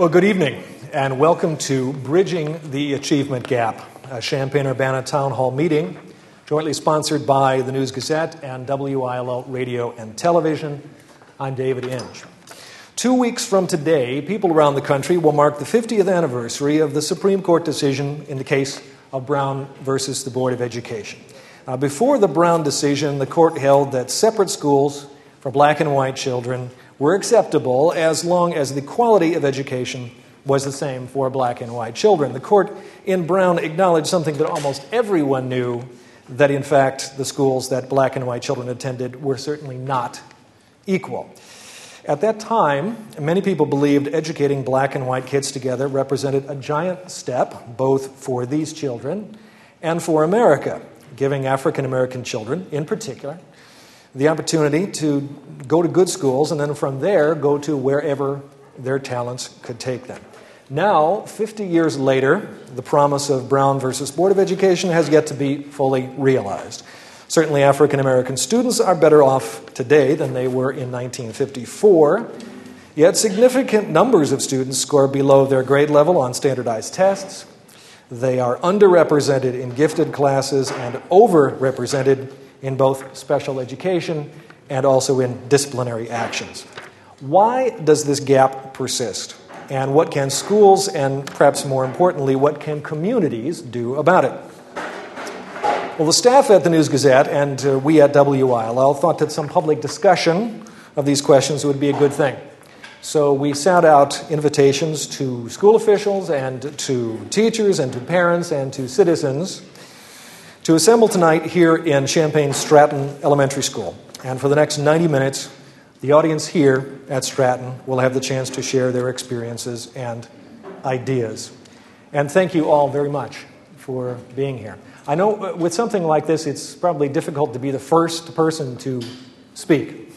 Well, good evening, and welcome to Bridging the Achievement Gap, a Champaign-Urbana Town Hall meeting, jointly sponsored by the News-Gazette and WILO Radio and Television. I'm David Inge. 2 weeks from today, people around the country will mark the 50th anniversary of the Supreme Court decision in the case of Brown versus the Board of Education. Before the Brown decision, the court held that separate schools for black and white children were acceptable as long as the quality of education was the same for black and white children. The court in Brown acknowledged something that almost everyone knew, that in fact the schools that black and white children attended were certainly not equal. At that time, many people believed educating black and white kids together represented a giant step, both for these children and for America, giving African American children, in particular, the opportunity to go to good schools and then from there go to wherever their talents could take them. Now, 50 years later, the promise of Brown versus Board of Education has yet to be fully realized. Certainly, African American students are better off today than they were in 1954, yet significant numbers of students score below their grade level on standardized tests. They are underrepresented in gifted classes and overrepresented in both special education and also in disciplinary actions. Why does this gap persist? And what can schools, and perhaps more importantly, what can communities do about it? Well, the staff at the News-Gazette and we at WILL thought that some public discussion of these questions would be a good thing. So we sent out invitations to school officials and to teachers and to parents and to citizens to assemble tonight here in Champaign-Stratton Elementary School. And for the next 90 minutes, the audience here at Stratton will have the chance to share their experiences and ideas. And thank you all very much for being here. I know with something like this, it's probably difficult to be the first person to speak.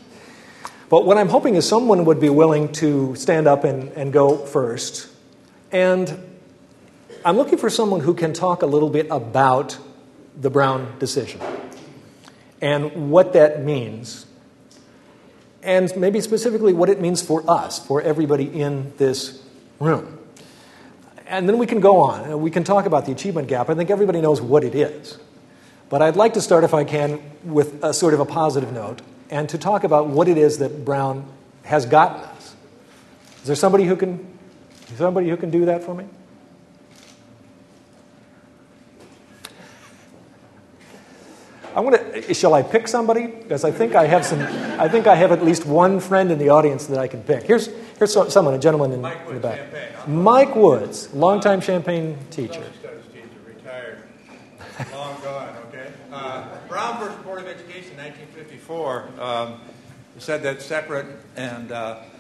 But what I'm hoping is someone would be willing to stand up and go first. And I'm looking for someone who can talk a little bit about the Brown decision and what that means, and maybe specifically what it means for us, for everybody in this room. And then we can go on, and we can talk about the achievement gap. I think everybody knows what it is. But I'd like to start, if I can, with a sort of a positive note, and to talk about what it is that Brown has gotten us. Is there somebody who can do that for me? Shall I pick somebody? Because I think I have at least one friend in the audience that I can pick. Here's someone, a gentleman in the back. Mike Woods, longtime Champaign teacher. Studies teacher, retired, long gone, okay? Brown versus Board of Education, 1954, said that separate and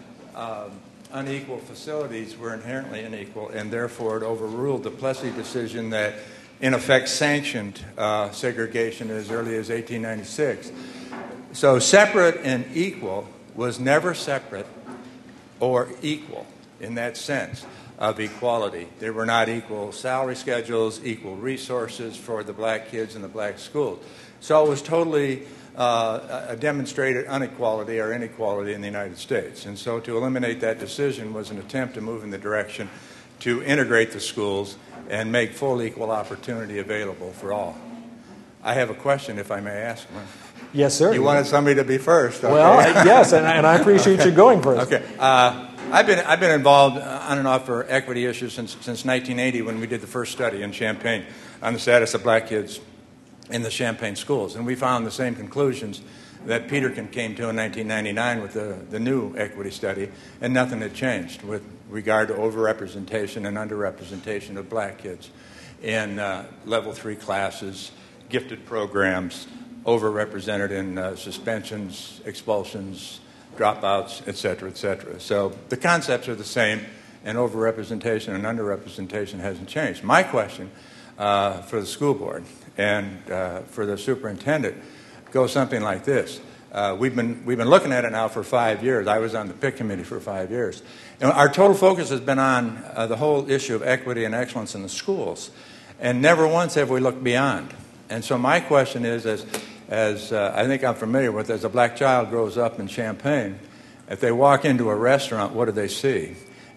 unequal facilities were inherently unequal, and therefore it overruled the Plessy decision that in effect sanctioned segregation as early as 1896. So separate and equal was never separate or equal in that sense of equality. There were not equal salary schedules, equal resources for the black kids in the black schools. So it was totally a demonstrated inequality or inequality in the United States. And so to eliminate that decision was an attempt to move in the direction to integrate the schools and make full equal opportunity available for all. I have a question, if I may ask one. Yes, sir. You wanted somebody to be first. Okay? Well, yes, and I appreciate you going first. Okay. I've been involved on and off for equity issues since 1980 when we did the first study in Champaign on the status of black kids in the Champaign schools. And we found the same conclusions that Peterkin came to in 1999 with the new equity study, and nothing had changed with regard to overrepresentation and underrepresentation of black kids in level 3 classes, gifted programs, overrepresented in suspensions, expulsions, dropouts, et cetera, et cetera. So the concepts are the same, and overrepresentation and underrepresentation hasn't changed. My question for the school board and for the superintendent goes something like this. We've been looking at it now for 5 years. I was on the PIC committee for 5 years. And our total focus has been on the whole issue of equity and excellence in the schools. And never once have we looked beyond. And so my question is, as I think I'm familiar with, as a black child grows up in Champaign, if they walk into a restaurant, what do they see?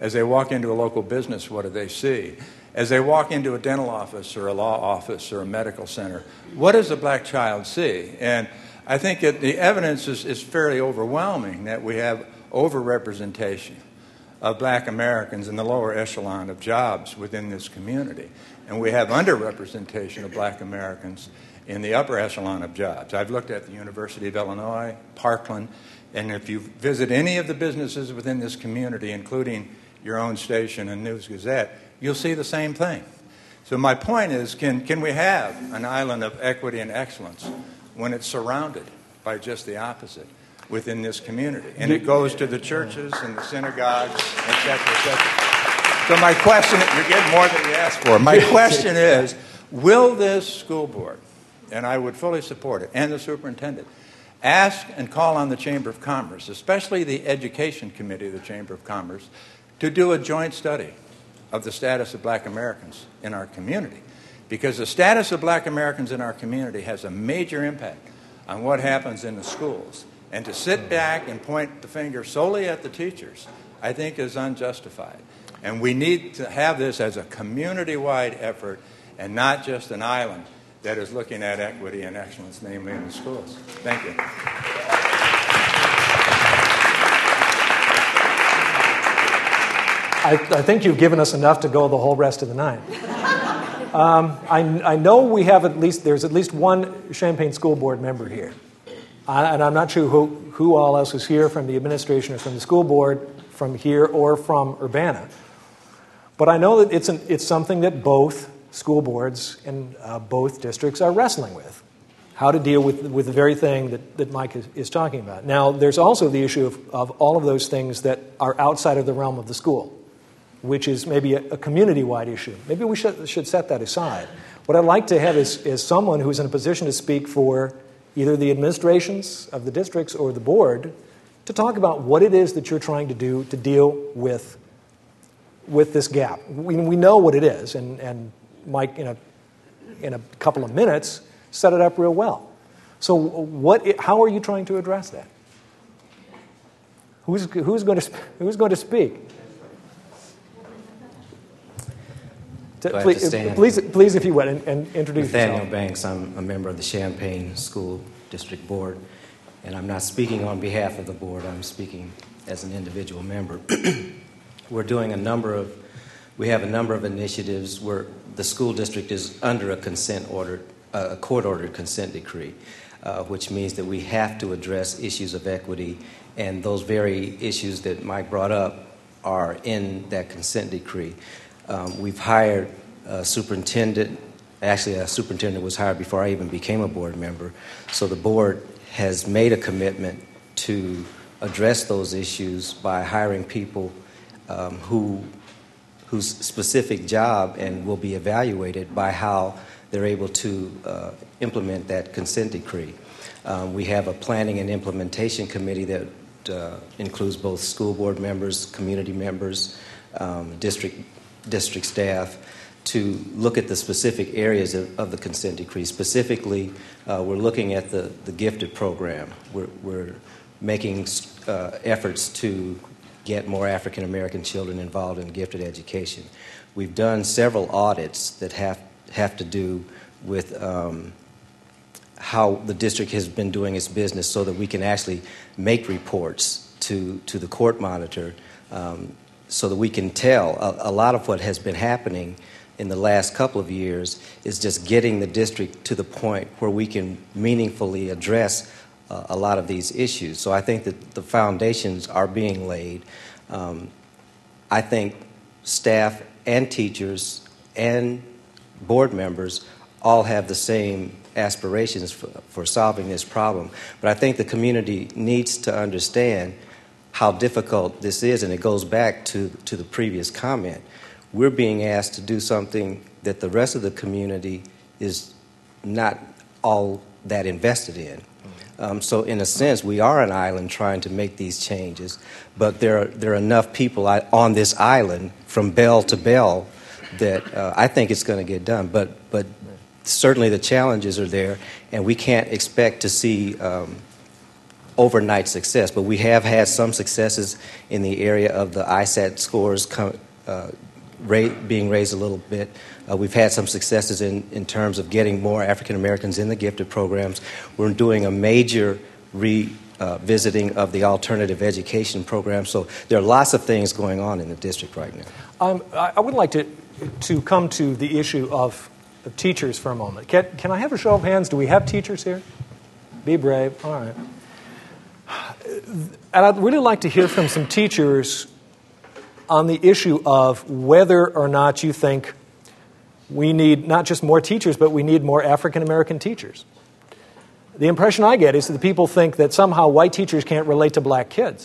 As they walk into a local business, what do they see? As they walk into a dental office or a law office or a medical center, what does a black child see? And I think the evidence is fairly overwhelming that we have overrepresentation of black Americans in the lower echelon of jobs within this community. And we have underrepresentation of black Americans in the upper echelon of jobs. I've looked at the University of Illinois, Parkland, and if you visit any of the businesses within this community, including your own station and News Gazette, you'll see the same thing. So my point is, can we have an island of equity and excellence when it's surrounded by just the opposite within this community? And it goes to the churches and the synagogues, et cetera, et cetera. So my question, you're getting more than you asked for. My question is, will this school board, and I would fully support it, and the superintendent, ask and call on the Chamber of Commerce, especially the Education Committee of the Chamber of Commerce, to do a joint study of the status of black Americans in our community? Because the status of black Americans in our community has a major impact on what happens in the schools. And to sit back and point the finger solely at the teachers, I think is unjustified. And we need to have this as a community-wide effort and not just an island that is looking at equity and excellence, namely in the schools. Thank you. I think you've given us enough to go the whole rest of the night. I know there's at least one Champaign School Board member here. And I'm not sure who all else is here from the administration or from the school board, from here or from Urbana. But I know that it's something that both school boards and both districts are wrestling with, how to deal with the very thing that Mike is talking about. Now, there's also the issue of all of those things that are outside of the realm of the school, which is maybe a community-wide issue. Maybe we should set that aside. What I'd like to have is someone who's in a position to speak for either the administrations of the districts or the board to talk about what it is that you're trying to do to deal with this gap. We know what it is, and Mike, in a couple of minutes, set it up real well. So how are you trying to address that? Who's going to speak? Please, if you would, and introduce Nathaniel yourself. Banks. I'm a member of the Champaign School District Board, and I'm not speaking on behalf of the board. I'm speaking as an individual member. We have a number of initiatives where the school district is under a court-ordered consent decree, which means that we have to address issues of equity, and those very issues that Mike brought up are in that consent decree. We've hired a superintendent. Actually, a superintendent was hired before I even became a board member. So the board has made a commitment to address those issues by hiring people whose specific job and will be evaluated by how they're able to implement that consent decree. We have a planning and implementation committee that includes both school board members, community members, district staff, to look at the specific areas of the consent decree. Specifically, we're looking at the gifted program. We're making efforts to get more African American children involved in gifted education. We've done several audits that have to do with how the district has been doing its business, so that we can actually make reports to the court monitor, so that we can tell. A lot of what has been happening in the last couple of years is just getting the district to the point where we can meaningfully address a lot of these issues. So I think that the foundations are being laid. I think staff and teachers and board members all have the same aspirations for solving this problem. But I think the community needs to understand how difficult this is, and it goes back to the previous comment. We're being asked to do something that the rest of the community is not all that invested in. So in a sense, we are an island trying to make these changes, but there are enough people on this island from bell to bell that I think it's going to get done. But certainly the challenges are there, and we can't expect to see overnight success, but we have had some successes in the area of the ISAT scores being raised a little bit. We've had some successes in terms of getting more African Americans in the gifted programs. We're doing a major revisiting of the alternative education program. So there are lots of things going on in the district right now. I would like to come to the issue of teachers for a moment. Can I have a show of hands? Do we have teachers here? Be brave. All right. And I'd really like to hear from some teachers on the issue of whether or not you think we need not just more teachers, but we need more African American teachers. The impression I get is that people think that somehow white teachers can't relate to black kids.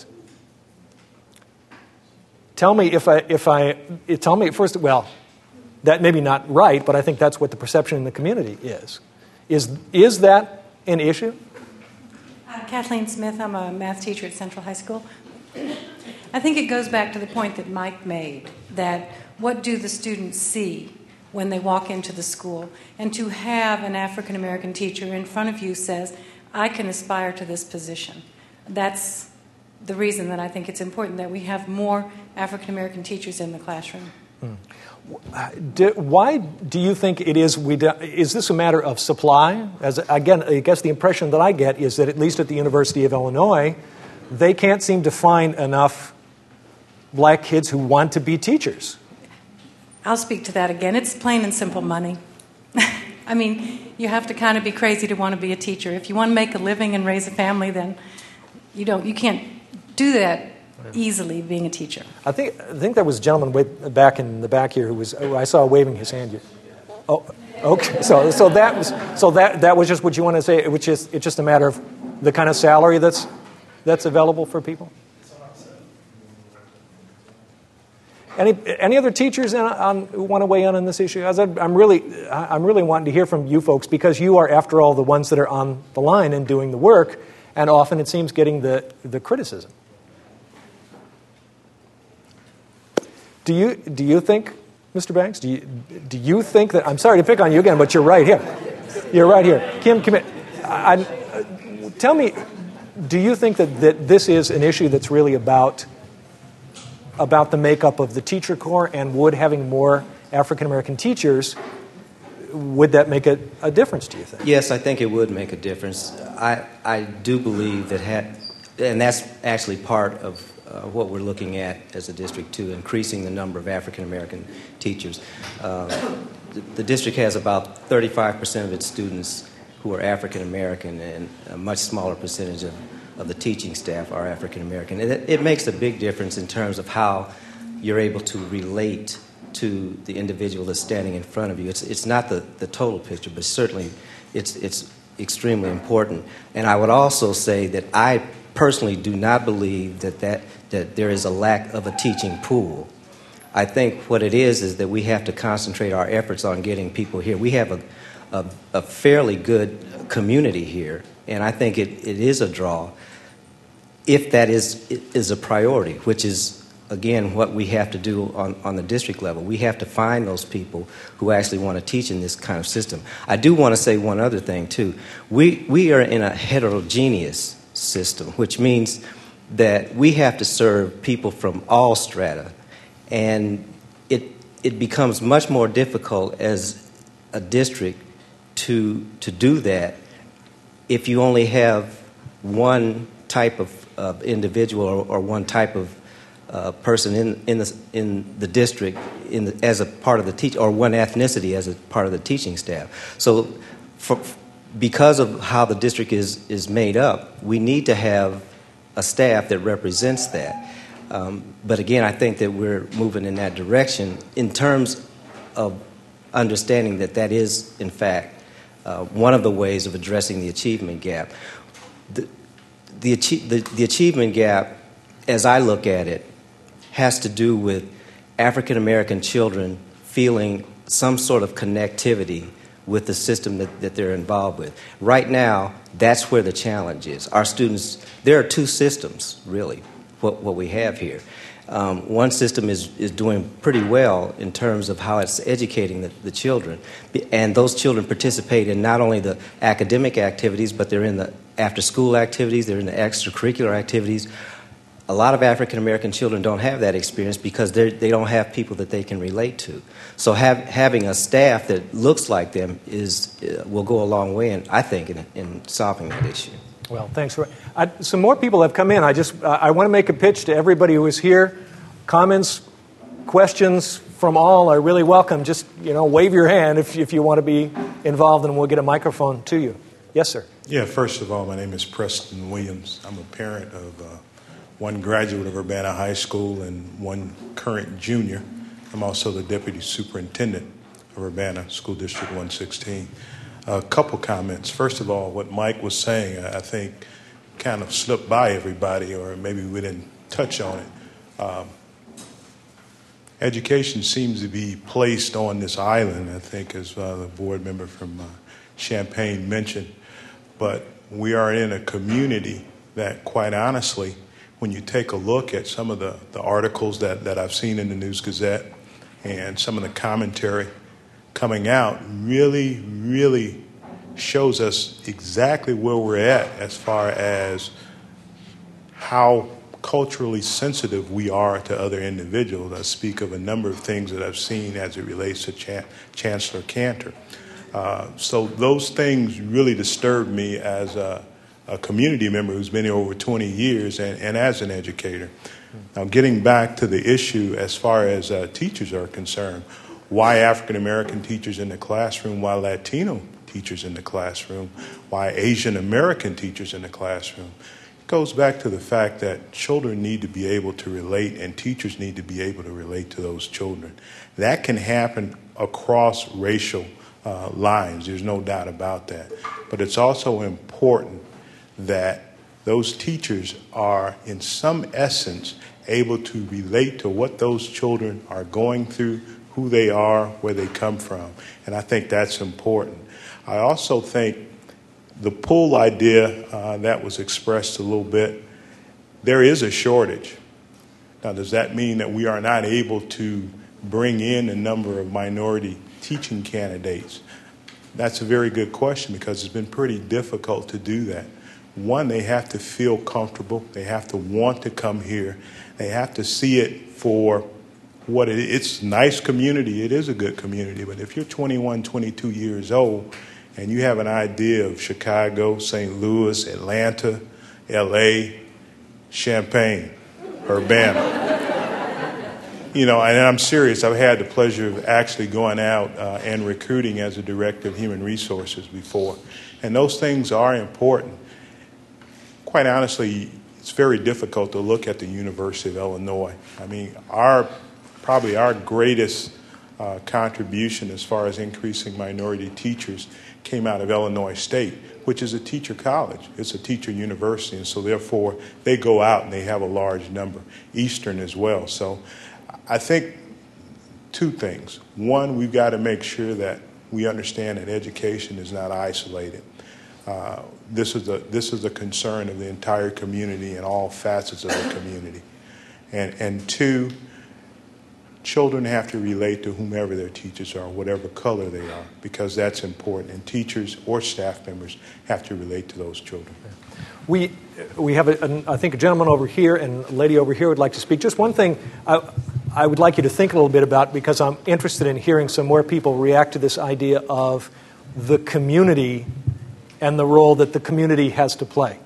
Tell me tell me first, well, that may be not right, but I think that's what the perception in the community is. Is that an issue? Kathleen Smith, I'm a math teacher at Central High School. I think it goes back to the point that Mike made, that what do the students see when they walk into the school? And to have an African American teacher in front of you says, I can aspire to this position. That's the reason that I think it's important that we have more African American teachers in the classroom. Why do you think it is? Is this a matter of supply? Again, I guess the impression that I get is that at least at the University of Illinois, they can't seem to find enough black kids who want to be teachers. I'll speak to that again. It's plain and simple money. I mean, you have to kind of be crazy to want to be a teacher. If you want to make a living and raise a family, then you can't do that easily being a teacher. I think there was a gentleman way back in the back here who I saw waving his hand. Oh, okay. So that was just what you want to say. It's just a matter of the kind of salary that's available for people. Any other teachers who want to weigh in on this issue? I'm really wanting to hear from you folks because you are, after all, the ones that are on the line and doing the work, and often it seems getting the criticism. Do you think, Mr. Banks? Do you think that? I'm sorry to pick on you again, but you're right here. You're right here, Kim. Come in. Tell me, do you think that this is an issue that's really about the makeup of the teacher corps, and would having more African American teachers, would that make a difference, do you think? Yes, I think it would make a difference. I do believe that, and that's actually part of what we're looking at as a district too, increasing the number of African American teachers. The district has about 35% of its students who are African American, and a much smaller percentage of the teaching staff are African American. It makes a big difference in terms of how you're able to relate to the individual that's standing in front of you. It's not the total picture, but certainly it's extremely important. And I would also say that I personally do not believe that there is a lack of a teaching pool. I think what it is that we have to concentrate our efforts on getting people here. We have a fairly good community here, and I think it is a draw if that is a priority, which is, again, what we have to do on the district level. We have to find those people who actually want to teach in this kind of system. I do want to say one other thing, too. We are in a heterogeneous system, which means that we have to serve people from all strata, and it becomes much more difficult as a district to do that if you only have one type of individual or one type of person in the district as a part of the teach, or one ethnicity as a part of the teaching staff. So because of how the district is made up, we need to have a staff that represents that. But again, I think that we're moving in that direction in terms of understanding that is, in fact, one of the ways of addressing the achievement gap. The achievement gap, as I look at it, has to do with African American children feeling some sort of connectivity with the system that they're involved with. Right now, that's where the challenge is. Our students, there are two systems, really, what we have here. one system is doing pretty well in terms of how it's educating the children. And those children participate in not only the academic activities, but they're in the after-school activities, they're in the extracurricular activities. A lot of African American children don't have that experience because they don't have people that they can relate to. So having a staff that looks like them will go a long way, I think, in solving that issue. Well, thanks. Some more people have come in. I want to make a pitch to everybody who is here. Comments, questions from all are really welcome. Just wave your hand if you want to be involved, and we'll get a microphone to you. Yes, sir. Yeah. First of all, my name is Preston Williams. I'm a parent of one graduate of Urbana High School and one current junior. I'm also the deputy superintendent of Urbana School District 116. A couple comments. First of all, what Mike was saying, I think, kind of slipped by everybody, or maybe we didn't touch on it. Education seems to be placed on this island, I think, as the board member from Champaign mentioned. But we are in a community that, quite honestly, when you take a look at some of the articles that I've seen in the News Gazette and some of the commentary coming out, really, really shows us exactly where we're at as far as how culturally sensitive we are to other individuals. I speak of a number of things that I've seen as it relates to Chancellor Cantor. So those things really disturb me as a community member who's been here over 20 years and as an educator. Now, getting back to the issue as far as teachers are concerned, why African American teachers in the classroom, why Latino teachers in the classroom, why Asian American teachers in the classroom, it goes back to the fact that children need to be able to relate and teachers need to be able to relate to those children. That can happen across racial lines, there's no doubt about that. But it's also important that those teachers are, in some essence, able to relate to what those children are going through, who they are, where they come from. And I think that's important. I also think the pool idea that was expressed a little bit, there is a shortage. Now, does that mean that we are not able to bring in a number of minority teaching candidates? That's a very good question because it's been pretty difficult to do that. One, they have to feel comfortable. They have to want to come here. They have to see it for what it is. It's a nice community. It is a good community. But if you're 21, 22 years old and you have an idea of Chicago, St. Louis, Atlanta, L.A., Champaign, Urbana, and I'm serious. I've had the pleasure of actually going out and recruiting as a director of human resources before. And those things are important. Quite honestly, it's very difficult to look at the University of Illinois. I mean, probably our greatest contribution as far as increasing minority teachers came out of Illinois State, which is a teacher college. It's a teacher university, and so therefore they go out and they have a large number. Eastern as well. So I think two things. One, we've got to make sure that we understand that education is not isolated. This is a concern of the entire community and all facets of the community. And two, children have to relate to whomever their teachers are, whatever color they are, because that's important. And teachers or staff members have to relate to those children. We have, I think, a gentleman over here and a lady over here would like to speak. Just one thing I would like you to think a little bit about, because I'm interested in hearing some more people react to this idea of the community and the role that the community has to play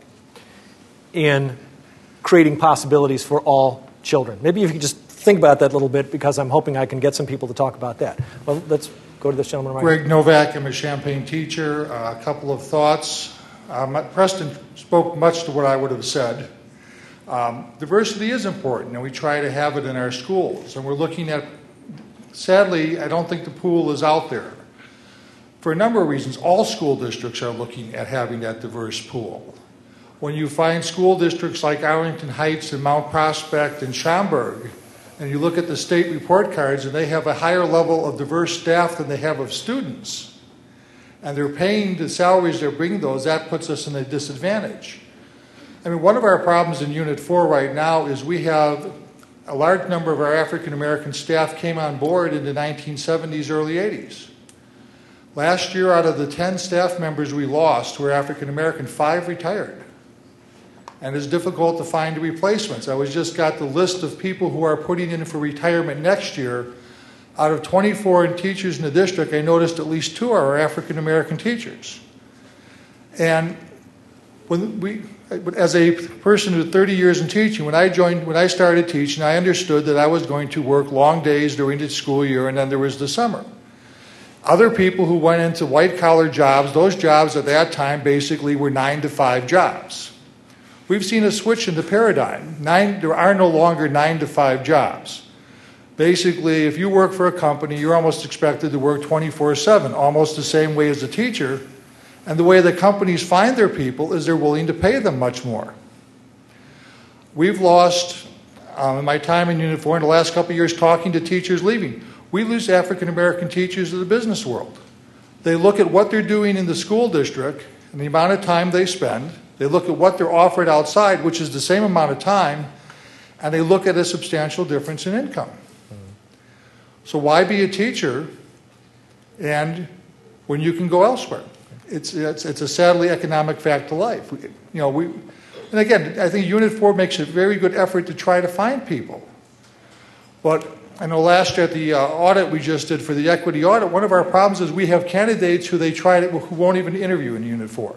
in creating possibilities for all children. Maybe if you could just think about that a little bit, because I'm hoping I can get some people to talk about that. Well, let's go to this gentleman right Greg Novak, I'm a Champaign teacher. A couple of thoughts. Preston spoke much to what I would have said. Diversity is important, and we try to have it in our schools. And we're looking at, sadly, I don't think the pool is out there. For a number of reasons, all school districts are looking at having that diverse pool. When you find school districts like Arlington Heights and Mount Prospect and Schaumburg, and you look at the state report cards, and they have a higher level of diverse staff than they have of students, and they're paying the salaries they're bringing those, that puts us in a disadvantage. I mean, one of our problems in Unit 4 right now is we have a large number of our African American staff came on board in the 1970s, early 80s. Last year, out of the 10 staff members we lost who were African American, 5 retired. And it's difficult to find replacements. I just got the list of people who are putting in for retirement next year. Out of 24 teachers in the district, I noticed at least 2 are African American teachers. And as a person with 30 years in teaching, when I started teaching, I understood that I was going to work long days during the school year, and then there was the summer. Other people who went into white-collar jobs, those jobs at that time basically were 9-to-5 jobs. We've seen a switch in the paradigm. There are no longer 9-to-5 jobs. Basically, if you work for a company, you're almost expected to work 24/7, almost the same way as a teacher. And the way the companies find their people is they're willing to pay them much more. We've lost, in my time in Unit 4, in the last couple of years, talking to teachers leaving, we lose African American teachers to the business world. They look at what they're doing in the school district and the amount of time they spend. They look at what they're offered outside, which is the same amount of time, and they look at a substantial difference in income. So why be a teacher and when you can go elsewhere? It's a sadly economic fact of life. And again, I think Unit 4 makes a very good effort to try to find people. But I know last year at the audit we just did for the equity audit, one of our problems is we have candidates who won't even interview in Unit 4.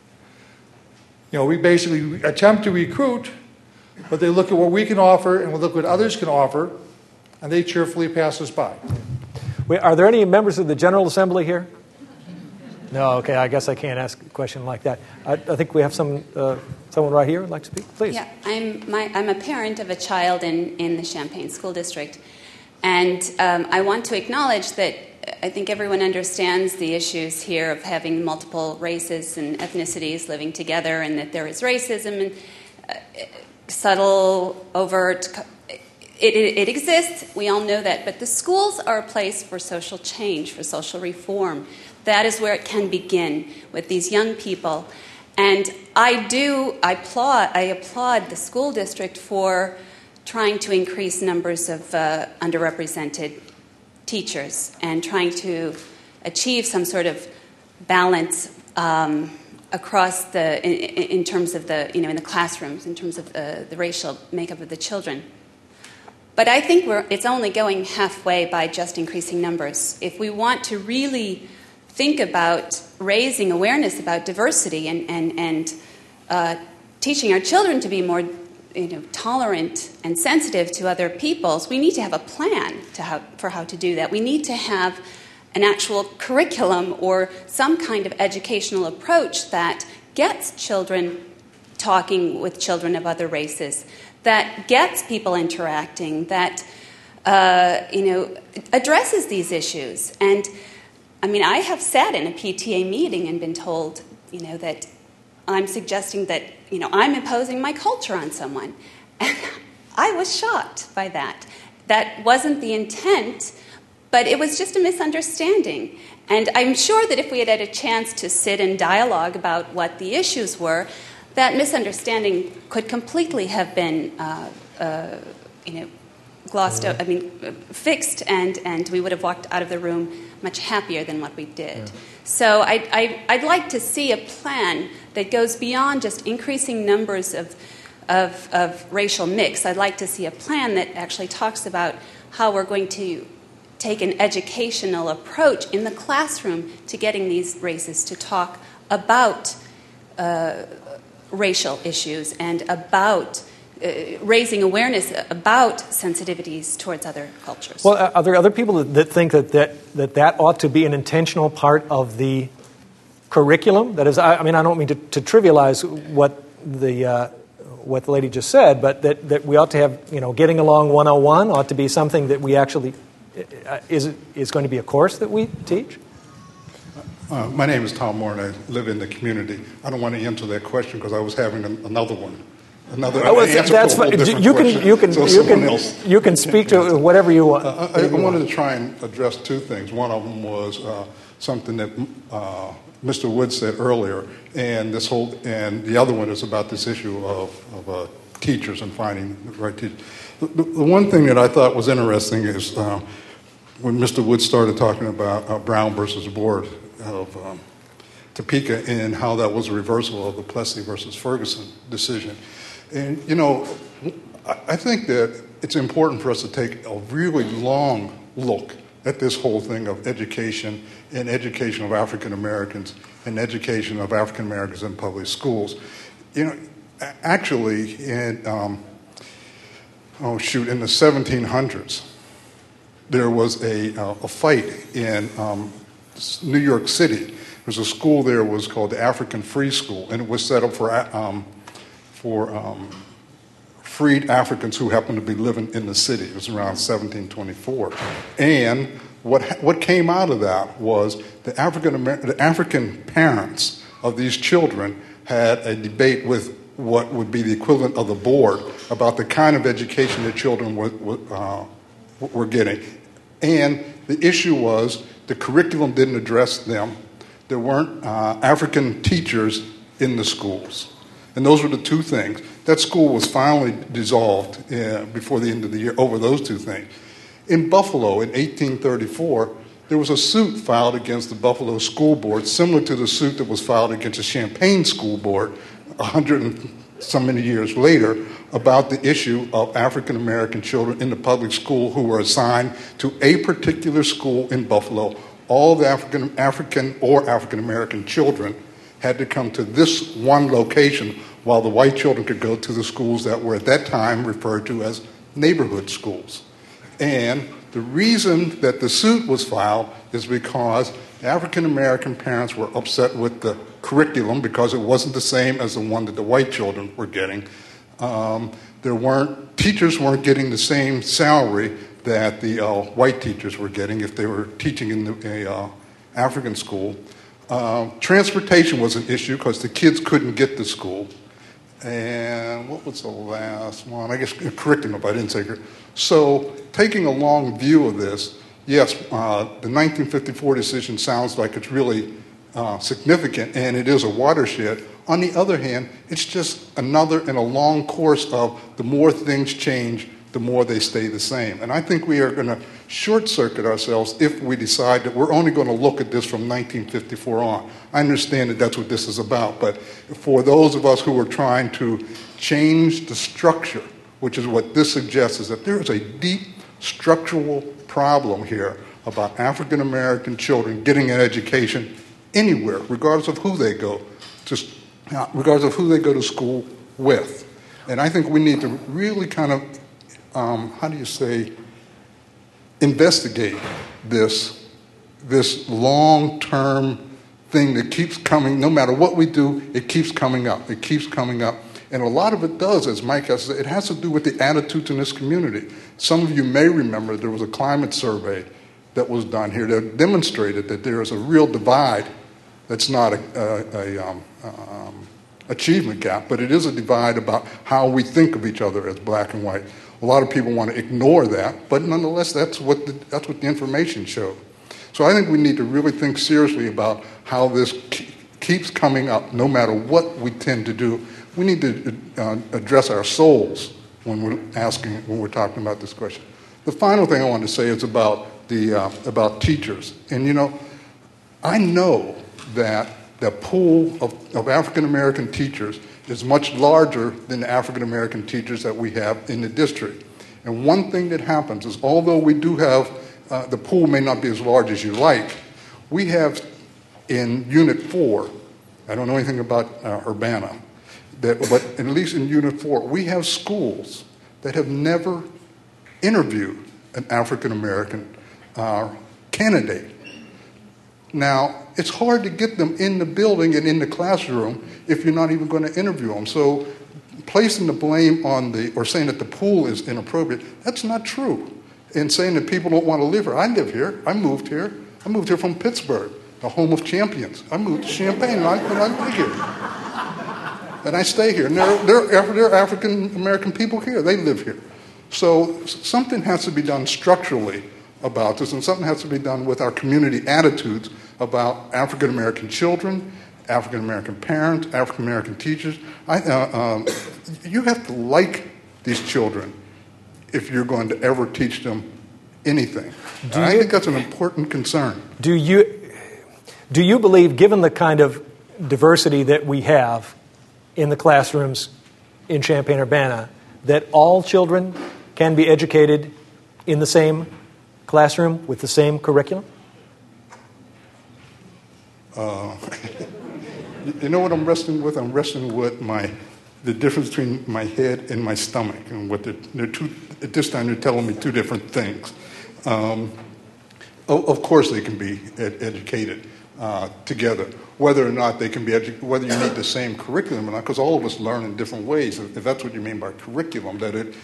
We basically attempt to recruit, but they look at what we can offer and we look at what others can offer, and they cheerfully pass us by. Are there any members of the General Assembly here? No, okay, I guess I can't ask a question like that. I think we have someone right here who'd like to speak. Please. Yeah, I'm a parent of a child in the Champaign School District. And I want to acknowledge that I think everyone understands the issues here of having multiple races and ethnicities living together, and that there is racism and subtle, overt. It exists. We all know that. But the schools are a place for social change, for social reform. That is where it can begin with these young people. And I applaud the school district for trying to increase numbers of underrepresented teachers and trying to achieve some sort of balance across in terms of in the classrooms, in terms of the racial makeup of the children. But I think it's only going halfway by just increasing numbers. If we want to really think about raising awareness about diversity and teaching our children to be more tolerant and sensitive to other peoples, we need to have a plan for how to do that. We need to have an actual curriculum or some kind of educational approach that gets children talking with children of other races, that gets people interacting, that addresses these issues. And I have sat in a PTA meeting and been told, that I'm suggesting that, I'm imposing my culture on someone. And I was shocked by that. That wasn't the intent, but it was just a misunderstanding. And I'm sure that if we had had a chance to sit and dialogue about what the issues were, that misunderstanding could completely have been, glossed out, fixed, and we would have walked out of the room much happier than what we did. Yeah. So I'd like to see a plan that goes beyond just increasing numbers of racial mix. I'd like to see a plan that actually talks about how we're going to take an educational approach in the classroom to getting these races to talk about racial issues and about raising awareness about sensitivities towards other cultures. Well, are there other people that think that ought to be an intentional part of the curriculum? That is, I don't mean to trivialize what the lady just said, but that we ought to have, Getting Along 101 ought to be something that we actually is going to be a course that we teach. My name is Tom Moore, and I live in the community. I don't want to answer that question because I was having another one. That's fine. You can speak to whatever you want. I wanted to try and address two things. One of them was something that Mr. Wood said earlier, and the other one is about this issue of teachers and finding the right teachers. The one thing that I thought was interesting is when Mr. Wood started talking about Brown versus Board of Topeka and how that was a reversal of the Plessy versus Ferguson decision. And, you know, I think that it's important for us to take a really long look at this whole thing of education and education of African Americans and education of African Americans in public schools. You know, actually, in the 1700s, there was a fight in New York City. There was a school there was called the African Free School, and it was set up for freed Africans who happened to be living in the city. It was around 1724. And what came out of that was the African parents of these children had a debate with what would be the equivalent of the board about the kind of education their children were getting. And the issue was the curriculum didn't address them. There weren't African teachers in the schools. And those were the two things. That school was finally dissolved before the end of the year over those two things. In Buffalo in 1834, there was a suit filed against the Buffalo School Board, similar to the suit that was filed against the Champaign School Board 100 and so many years later about the issue of African American children in the public school who were assigned to a particular school in Buffalo. All the African or African American children had to come to this one location while the white children could go to the schools that were at that time referred to as neighborhood schools. And the reason that the suit was filed is because African American parents were upset with the curriculum because it wasn't the same as the one that the white children were getting. Teachers weren't getting the same salary that the white teachers were getting if they were teaching in the African school. Transportation was an issue because the kids couldn't get to school. And what was the last one? I guess curriculum, if I didn't say it. So taking a long view of this, yes, the 1954 decision sounds like it's really significant, and it is a watershed. On the other hand, it's just another in a long course of the more things change, the more they stay the same. And I think we are going to short-circuit ourselves if we decide that we're only going to look at this from 1954 on. I understand that that's what this is about, but for those of us who are trying to change the structure, which is what this suggests, is that there is a deep structural problem here about African American children getting an education anywhere, regardless of who they go to school with. And I think we need to really kind of investigate this long-term thing that keeps coming. No matter what we do, it keeps coming up. It keeps coming up. And a lot of it does, as Mike has said, it has to do with the attitudes in this community. Some of you may remember there was a climate survey that was done here that demonstrated that there is a real divide. That's not a achievement gap, but it is a divide about how we think of each other as black and white. A lot of people want to ignore that, but nonetheless, that's what the information showed. So I think we need to really think seriously about how this keeps coming up, no matter what we tend to do. We need to address our souls when we're talking about this question. The final thing I want to say is about teachers. And you know, I know that the pool of African American teachers is much larger than the African American teachers that we have in the district. And one thing that happens is, although we do have, the pool may not be as large as you like, we have in Unit 4, I don't know anything about Urbana, but at least in Unit 4, we have schools that have never interviewed an African American candidate. Now, it's hard to get them in the building and in the classroom if you're not even going to interview them. So placing the blame on or saying that the pool is inappropriate, that's not true. And saying that people don't want to live here. I live here. I moved here. I moved here from Pittsburgh, the home of champions. I moved to Champaign, and I live here. And I stay here. And there are African American people here. They live here. So something has to be done structurally about this, and something has to be done with our community attitudes about African American children, African American parents, African American teachers. You have to like these children. if you're going to ever teach them anything. I think that's an important concern. Do you believe, given the kind of diversity that we have in the classrooms in Champaign-Urbana, that all children can be educated in the same classroom with the same curriculum? You know what I'm wrestling with? I'm wrestling with the difference between my head and my stomach, and what they're two. At this time, they're telling me two different things. Of course, they can be educated together. Whether or not they can be whether you need the same curriculum or not, because all of us learn in different ways. If that's what you mean by curriculum, that it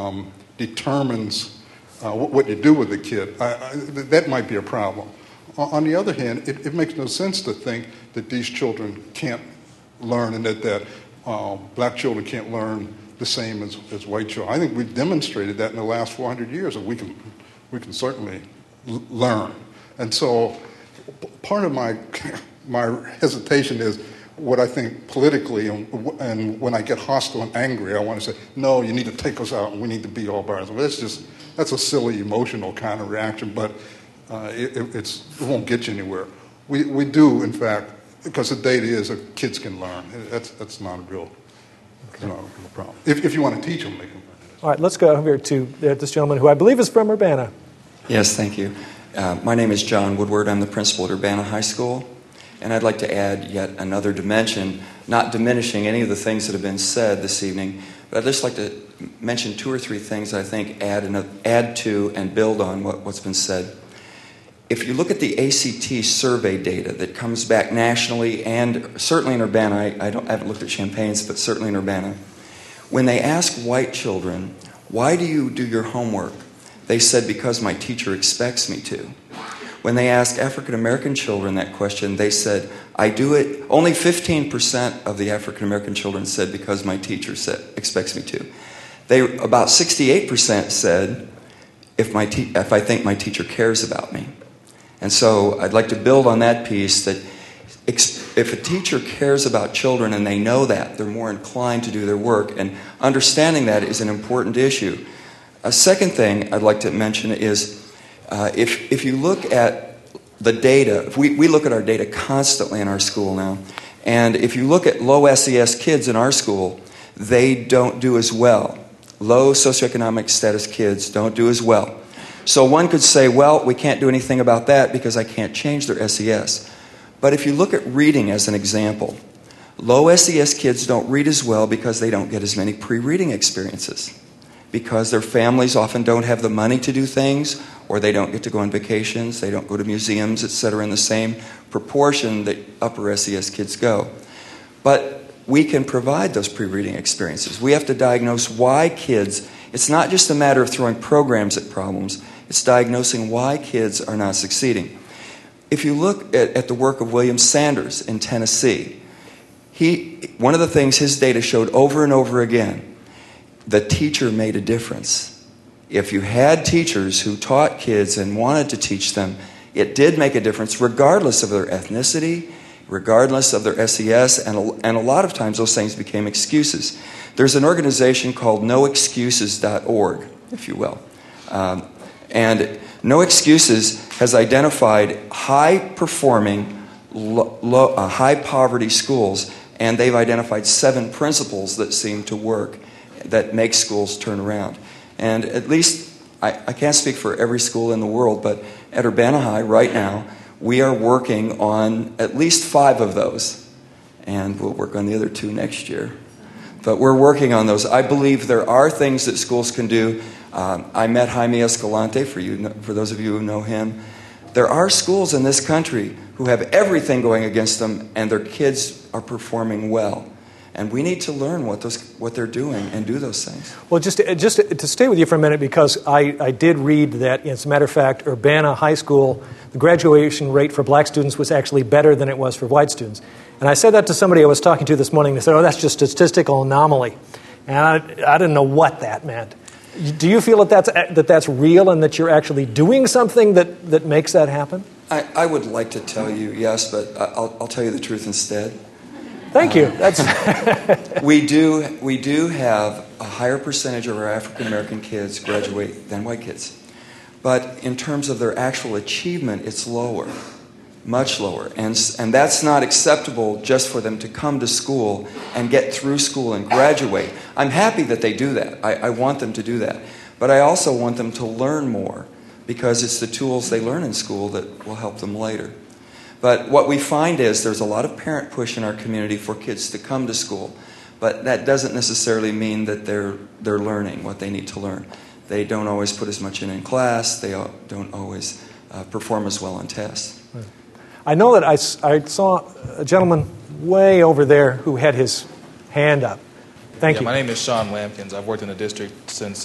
determines what you do with the kid, that might be a problem. On the other hand, it makes no sense to think that these children can't learn, and that black children can't learn the same as white children. I think we've demonstrated that in the last 400 years, that we can certainly learn. And so part of my hesitation is what I think politically, and when I get hostile and angry, I want to say, no, you need to take us out and we need to be all by ourselves. That's a silly, emotional kind of reaction, but it won't get you anywhere. We do, in fact, because the data is that kids can learn. That's not a real problem. If you want to teach them, they can learn. All right, let's go over to this gentleman who I believe is from Urbana. Yes, thank you. My name is John Woodward. I'm the principal at Urbana High School. And I'd like to add yet another dimension, not diminishing any of the things that have been said this evening, but I'd just like to mention two or three things I think add to and build on what's been said. If you look at the ACT survey data that comes back nationally and certainly in Urbana, I haven't looked at Champaign's, but certainly in Urbana, when they ask white children, why do you do your homework? They said, because my teacher expects me to. When they asked African American children that question, they said, I do it. Only 15% of the African American children said, because my teacher expects me to. About 68% said, if I think my teacher cares about me. And so I'd like to build on that piece, that if a teacher cares about children and they know that, they're more inclined to do their work. And understanding that is an important issue. A second thing I'd like to mention is, if you look at the data, we look at our data constantly in our school now, and if you look at low SES kids in our school, they don't do as well. Low socioeconomic status kids don't do as well. So one could say, well, we can't do anything about that because I can't change their SES. But if you look at reading as an example, low SES kids don't read as well because they don't get as many pre-reading experiences, because their families often don't have the money to do things, or they don't get to go on vacations, they don't go to museums, etc., in the same proportion that upper SES kids go. But we can provide those pre-reading experiences. We have to diagnose why kids, it's not just a matter of throwing programs at problems, it's diagnosing why kids are not succeeding. If you look at the work of William Sanders in Tennessee, one of the things his data showed over and over again, the teacher made a difference. If you had teachers who taught kids and wanted to teach them, it did make a difference regardless of their ethnicity, regardless of their SES, and a lot of times those things became excuses. There's an organization called noexcuses.org, if you will. And No Excuses has identified high-performing, high-poverty schools, and they've identified 7 principles that seem to work, that make schools turn around. And at least, I can't speak for every school in the world, but at Urbana High right now, we are working on at least 5 of those. And we'll work on the other 2 next year. But we're working on those. I believe there are things that schools can do. I met Jaime Escalante, for those of you who know him. There are schools in this country who have everything going against them, and their kids are performing well. And we need to learn what they're doing and do those things. Well, just to stay with you for a minute, because I did read that, as a matter of fact, Urbana High School, the graduation rate for black students was actually better than it was for white students. And I said that to somebody I was talking to this morning. They said, oh, that's just a statistical anomaly. And I didn't know what that meant. Do you feel that that's real and that you're actually doing something that makes that happen? I would like to tell you yes, but I'll tell you the truth instead. Thank you. That's We do have a higher percentage of our African American kids graduate than white kids. But in terms of their actual achievement, it's lower, much lower. And that's not acceptable just for them to come to school and get through school and graduate. I'm happy that they do that. I want them to do that. But I also want them to learn more, because it's the tools they learn in school that will help them later. But what we find is there's a lot of parent push in our community for kids to come to school. But that doesn't necessarily mean that they're learning what they need to learn. They don't always put as much in class. They don't always perform as well on tests. I know that I saw a gentleman way over there who had his hand up. Thank you. My name is Sean Lampkins. I've worked in the district since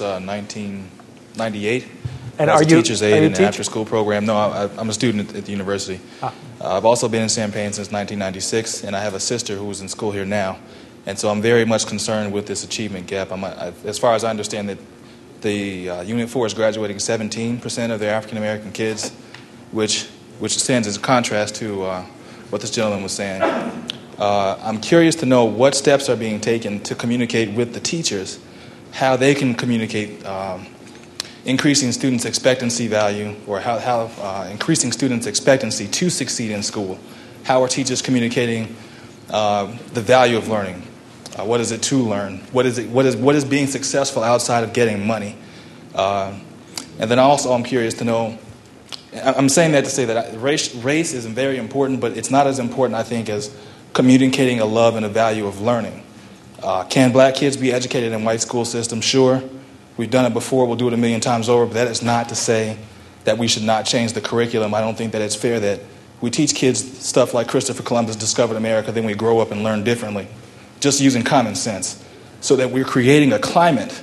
1998. And as are a you teacher's aide a in the teacher? after-school program? No, I'm a student at the university. I've also been in Champaign since 1996, and I have a sister who's in school here now. And so I'm very much concerned with this achievement gap. As far as I understand it, the Unit 4 is graduating 17% of their African-American kids, which stands as a contrast to what this gentleman was saying. I'm curious to know what steps are being taken to communicate with the teachers, how they can communicate increasing students' expectancy value, or how increasing students' expectancy to succeed in school. How are teachers communicating the value of learning? What is it to learn? What is being successful outside of getting money? And then also I'm curious to know, I'm saying that to say that race is very important, but it's not as important, I think, as communicating a love and a value of learning. Can black kids be educated in white school systems? Sure. We've done it before. We'll do it a million times over, but that is not to say that we should not change the curriculum. I don't think that it's fair that we teach kids stuff like Christopher Columbus discovered America, then we grow up and learn differently, just using common sense, so that we're creating a climate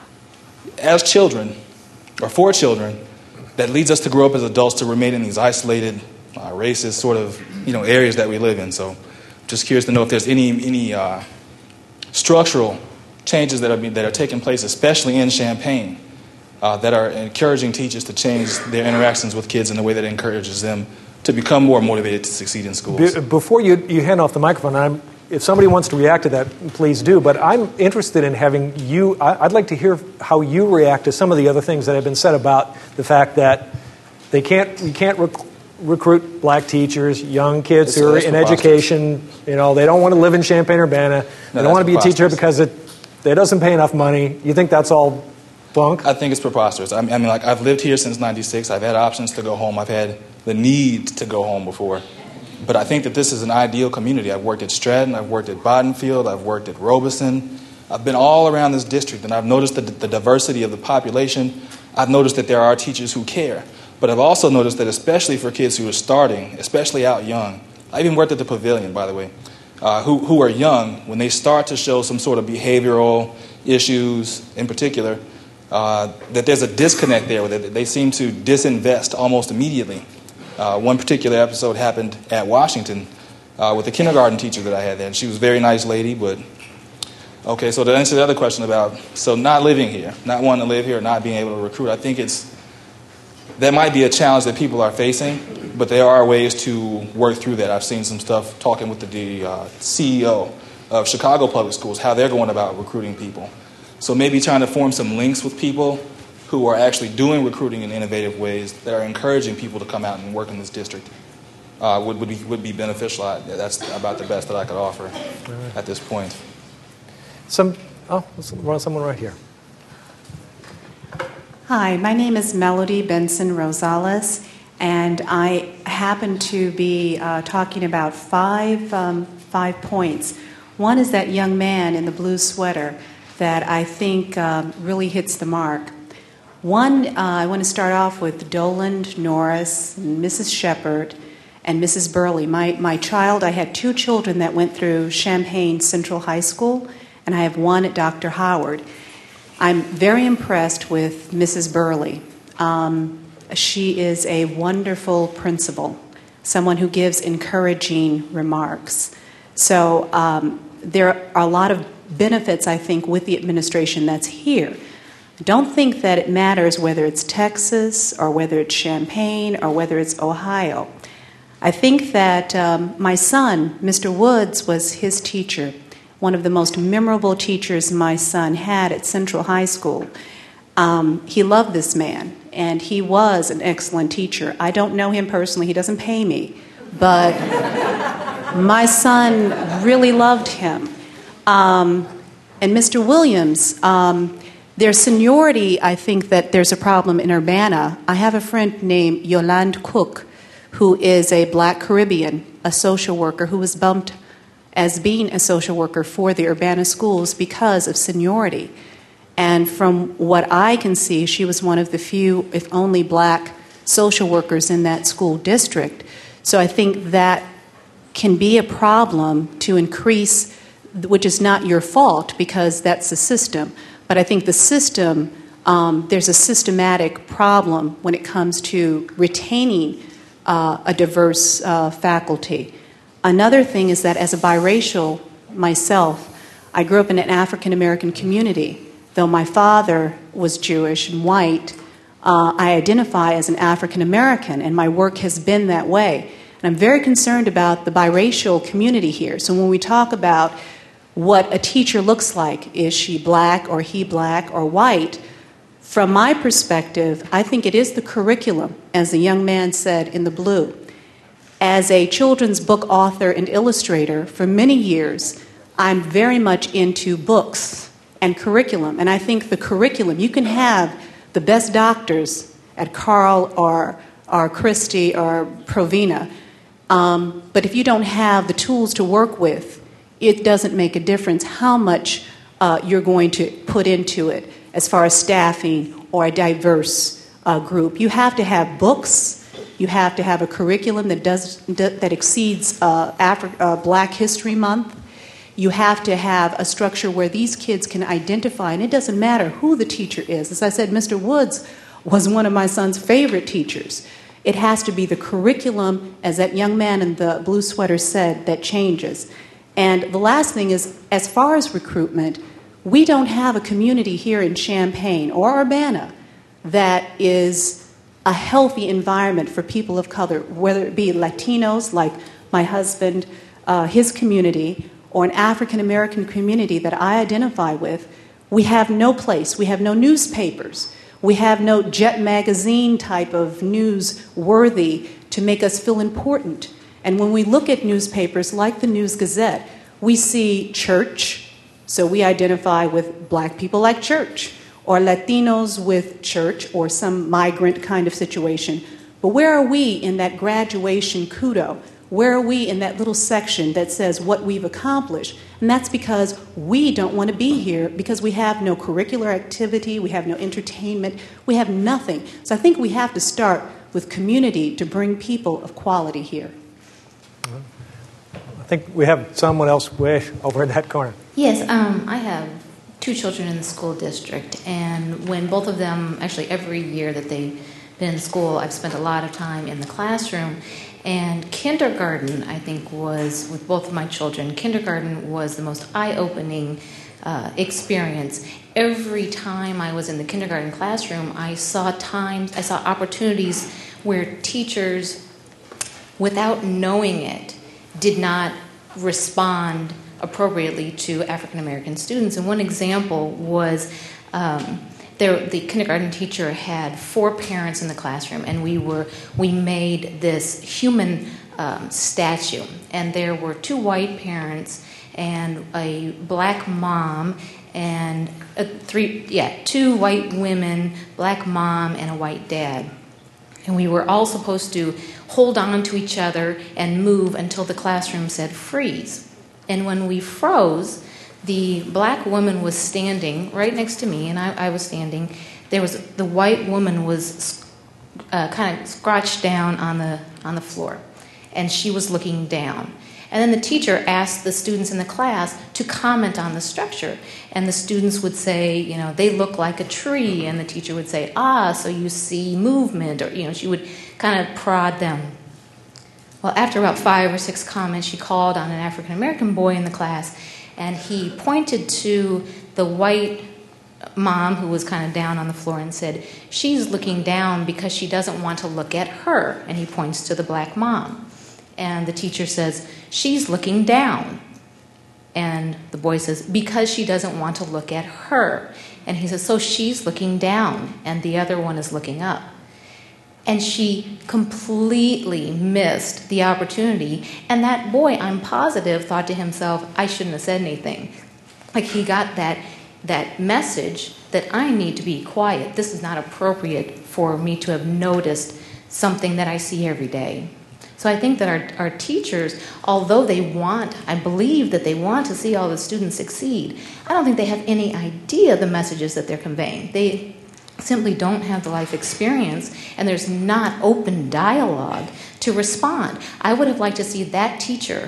as children, or for children, that leads us to grow up as adults to remain in these isolated, racist sort of areas that we live in. So just curious to know if there's any structural changes that are taking place, especially in Champaign, that are encouraging teachers to change their interactions with kids in a way that encourages them to become more motivated to succeed in schools. Before you hand off the microphone, if somebody wants to react to that, please do. But I'm interested in having you, I'd like to hear how you react to some of the other things that have been said about the fact that we can't recruit black teachers, young kids who are in education. They don't want to live in Champaign-Urbana. They don't want to be a teacher because it doesn't pay enough money. You think that's all bunk? I think it's preposterous. I mean, I've lived here since '96. I've had options to go home. I've had the need to go home before. But I think that this is an ideal community. I've worked at Stratton. I've worked at Bodenfield. I've worked at Robeson. I've been all around this district, and I've noticed the diversity of the population. I've noticed that there are teachers who care. But I've also noticed that especially for kids who are starting, especially out young, I even worked at the Pavilion, by the way, who are young, when they start to show some sort of behavioral issues in particular, that there's a disconnect there, where they seem to disinvest almost immediately. One particular episode happened at Washington with a kindergarten teacher that I had there, and she was a very nice lady, but okay, so to answer the other question about, not living here, not wanting to live here, not being able to recruit, I think that might be a challenge that people are facing, but there are ways to work through that. I've seen some stuff talking with the CEO of Chicago Public Schools, how they're going about recruiting people. So maybe trying to form some links with people who are actually doing recruiting in innovative ways that are encouraging people to come out and work in this district would be beneficial. That's about the best that I could offer at this point. Someone right here. Hi, my name is Melody Benson Rosales, and I happen to be talking about five points. One is that young man in the blue sweater that I think really hits the mark. One, I want to start off with Doland Norris, and Mrs. Shepard, and Mrs. Burley. My child, I had two children that went through Champaign Central High School, and I have one at Dr. Howard. I'm very impressed with Mrs. Burley. She is a wonderful principal, someone who gives encouraging remarks. So there are a lot of benefits, I think, with the administration that's here. I don't think that it matters whether it's Texas or whether it's Champaign or whether it's Ohio. I think that my son, Mr. Woods, was his teacher, one of the most memorable teachers my son had at Central High School. He loved this man, and he was an excellent teacher. I don't know him personally. He doesn't pay me. But my son really loved him. And Mr. Williams, their seniority, I think that there's a problem in Urbana. I have a friend named Yolande Cook, who is a Black Caribbean, a social worker, who was bumped as being a social worker for the Urbana schools because of seniority. And from what I can see, she was one of the few, if only, Black social workers in that school district. So I think that can be a problem to increase, which is not your fault because that's the system. But I think the system, there's a systematic problem when it comes to retaining a diverse faculty. Another thing is that as a biracial myself, I grew up in an African American community. Though my father was Jewish and white, I identify as an African American, and my work has been that way. And I'm very concerned about the biracial community here. So when we talk about what a teacher looks like, is she black or he black or white, from my perspective, I think it is the curriculum, as the young man said in the blue. As a children's book author and illustrator for many years, I'm very much into books and curriculum. And I think the curriculum, you can have the best doctors at Carl or Christie or Provena, but if you don't have the tools to work with, it doesn't make a difference how much you're going to put into it as far as staffing or a diverse group. You have to have books. You have to have a curriculum that exceeds Black History Month. You have to have a structure where these kids can identify, and it doesn't matter who the teacher is. As I said, Mr. Woods was one of my son's favorite teachers. It has to be the curriculum, as that young man in the blue sweater said, that changes. And the last thing is, as far as recruitment, we don't have a community here in Champaign or Urbana that is a healthy environment for people of color, whether it be Latinos like my husband, his community, or an African American community that I identify with. We have no place. We have no newspapers. We have no Jet magazine type of news worthy to make us feel important. And when we look at newspapers like the News Gazette, we see church, so we identify with black people like church, or Latinos with church, or some migrant kind of situation. But where are we in that graduation kudo? Where are we in that little section that says what we've accomplished? And that's because we don't want to be here because we have no curricular activity, we have no entertainment, we have nothing. So I think we have to start with community to bring people of quality here. I think we have someone else way over in that corner. Yes, I have two children in the school district, and when both of them, actually every year that they've been in school, I've spent a lot of time in the classroom. And kindergarten, I think, was, with both of my children, kindergarten was the most eye-opening experience. Every time I was in the kindergarten classroom, I saw opportunities where teachers, without knowing it, did not respond appropriately to African American students. And one example was the kindergarten teacher had 4 parents in the classroom, and we made this human statue. And there were 2 white parents and a black mom and 2 white women, black mom, and a white dad. And we were all supposed to hold on to each other and move until the classroom said freeze. And when we froze, the black woman was standing right next to me, and I was standing. The white woman was kind of scratched down on the floor, and she was looking down. And then the teacher asked the students in the class to comment on the structure, and the students would say, they look like a tree, and the teacher would say, so you see movement, or she would kind of prod them. Well, after about 5 or 6 comments, she called on an African American boy in the class, and he pointed to the white mom who was kind of down on the floor and said, she's looking down because she doesn't want to look at her. And he points to the black mom. And the teacher says, she's looking down. And the boy says, because she doesn't want to look at her. And he says, so she's looking down, and the other one is looking up. And she completely missed the opportunity. And that boy, I'm positive, thought to himself, I shouldn't have said anything. Like he got that message that I need to be quiet. This is not appropriate for me to have noticed something that I see every day. So I think that our teachers, although I believe that they want to see all the students succeed, I don't think they have any idea the messages that they're conveying. They simply don't have the life experience, and there's not open dialogue to respond. I would have liked to see that teacher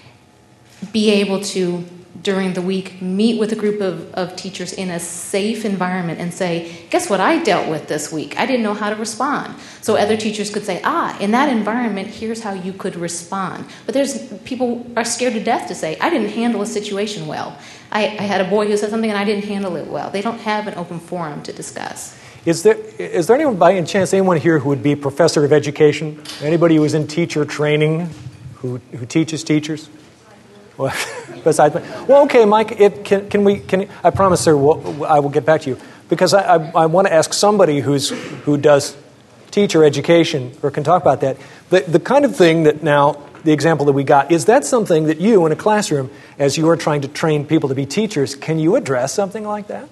be able to, during the week, meet with a group of teachers in a safe environment and say, guess what I dealt with this week? I didn't know how to respond. So other teachers could say, in that environment, here's how you could respond. But people are scared to death to say, I didn't handle a situation well. I had a boy who said something and I didn't handle it well. They don't have an open forum to discuss. Is there anyone, by any chance, anyone here who would be a professor of education? Anybody who is in teacher training who teaches teachers? Well, besides, well, okay, Mike. Can I promise, sir. I will get back to you because I want to ask somebody who does teacher education or can talk about that. The kind of thing that now the example that we got, is that something that you in a classroom, as you are trying to train people to be teachers, can you address something like that?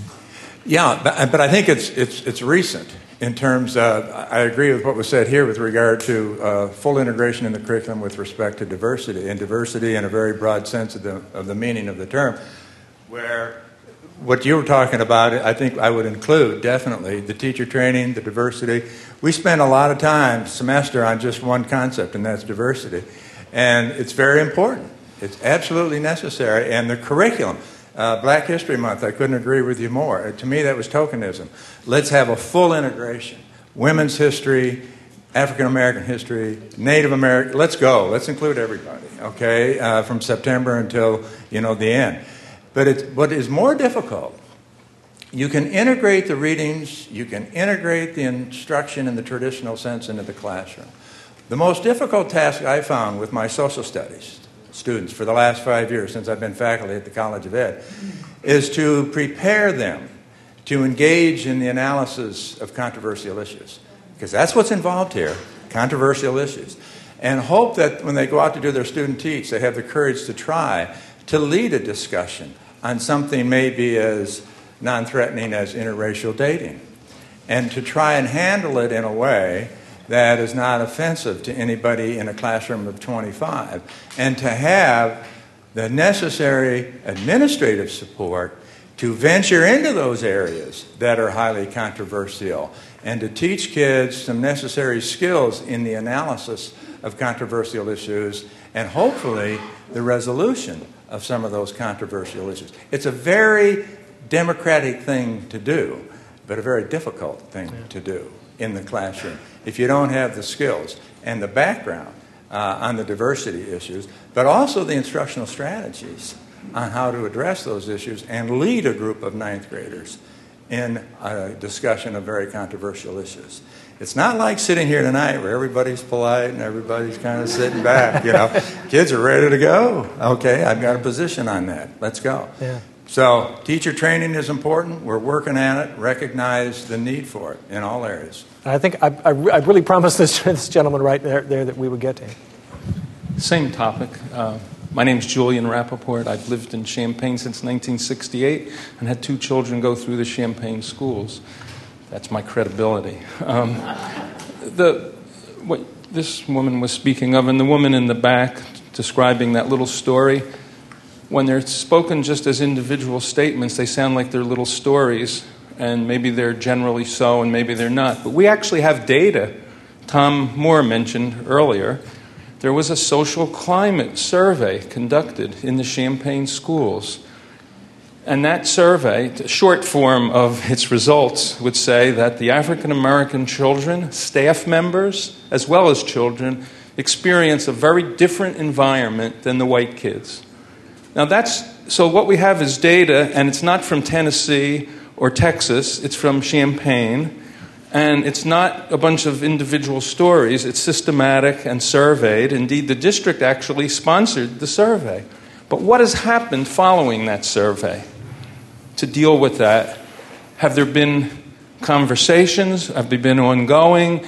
Yeah, but I think it's recent in terms of, I agree with what was said here with regard to full integration in the curriculum with respect to diversity, and diversity in a very broad sense of the meaning of the term, where what you were talking about, I think I would include definitely the teacher training, the diversity. We spend a lot of time, semester, on just one concept, and that's diversity. And it's very important. It's absolutely necessary. And the curriculum, Black History Month, I couldn't agree with you more. To me, that was tokenism. Let's have a full integration. Women's history, African American history, Native American. Let's go. Let's include everybody, okay, from September until, the end. But what is more difficult, you can integrate the readings, you can integrate the instruction in the traditional sense into the classroom. The most difficult task I found with my social studies students for the last 5 years since I've been faculty at the College of Ed is to prepare them to engage in the analysis of controversial issues. Because that's what's involved here, controversial issues. And hope that when they go out to do their student teach, they have the courage to try to lead a discussion on something maybe as non-threatening as interracial dating. And to try and handle it in a way that is not offensive to anybody in a classroom of 25, and to have the necessary administrative support to venture into those areas that are highly controversial, and to teach kids some necessary skills in the analysis of controversial issues, and hopefully the resolution of some of those controversial issues. It's a very democratic thing to do, but a very difficult thing to do in the classroom if you don't have the skills and the background on the diversity issues, but also the instructional strategies on how to address those issues and lead a group of ninth graders in a discussion of very controversial issues. It's not like sitting here tonight where everybody's polite and everybody's kind of sitting back. Kids are ready to go. Okay, I've got a position on that. Let's go. Yeah. So teacher training is important. We're working at it. Recognize the need for it in all areas. I think I really promised this gentleman right there that we would get to him. Same topic. My name's Julian Rappaport. I've lived in Champaign since 1968 and had 2 children go through the Champaign schools. That's my credibility. What this woman was speaking of, and the woman in the back describing that little story, when they're spoken just as individual statements, they sound like they're little stories, and maybe they're generally so, and maybe they're not. But we actually have data. Tom Moore mentioned earlier, there was a social climate survey conducted in the Champaign schools. And that survey, the short form of its results, would say that the African American children, staff members, as well as children, experience a very different environment than the white kids. Now so what we have is data, and it's not from Tennessee or Texas, it's from Champaign. And it's not a bunch of individual stories. It's systematic and surveyed. Indeed, the district actually sponsored the survey. But what has happened following that survey to deal with that? Have there been conversations? Have they been ongoing?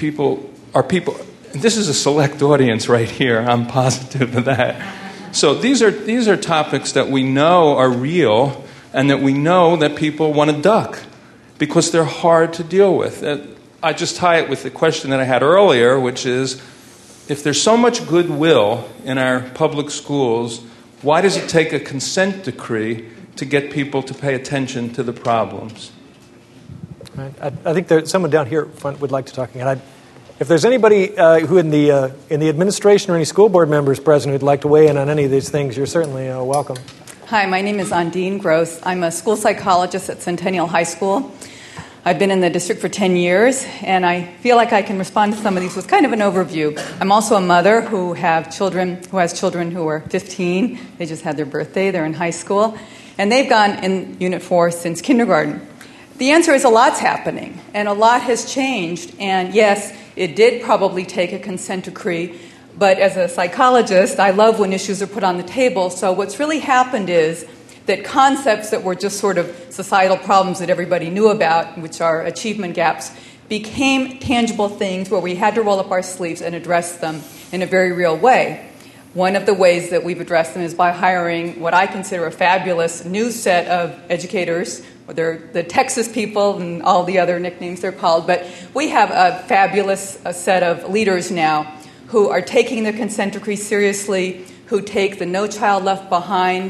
This is a select audience right here. I'm positive of that. So these are topics that we know are real and that we know that people want to duck because they're hard to deal with. I just tie it with the question that I had earlier, which is, if there's so much goodwill in our public schools, why does it take a consent decree to get people to pay attention to the problems? Right. I think there's someone down here front would like to talk again. If there's anybody who in the administration or any school board members present who'd like to weigh in on any of these things, you're certainly welcome. Hi, my name is Ondine Gross. I'm a school psychologist at Centennial High School. I've been in the district for 10 years, and I feel like I can respond to some of these with kind of an overview. I'm also a mother who has children who are 15. They just had their birthday. They're in high school, and they've gone in Unit 4 since kindergarten. The answer is a lot's happening, and a lot has changed, and yes, it did probably take a consent decree, but as a psychologist, I love when issues are put on the table. So what's really happened is that concepts that were just sort of societal problems that everybody knew about, which are achievement gaps, became tangible things where we had to roll up our sleeves and address them in a very real way. One of the ways that we've addressed them is by hiring what I consider a fabulous new set of educators. They're the Texas people and all the other nicknames they're called, but we have a fabulous set of leaders now who are taking the consent decree seriously, who take the No Child Left Behind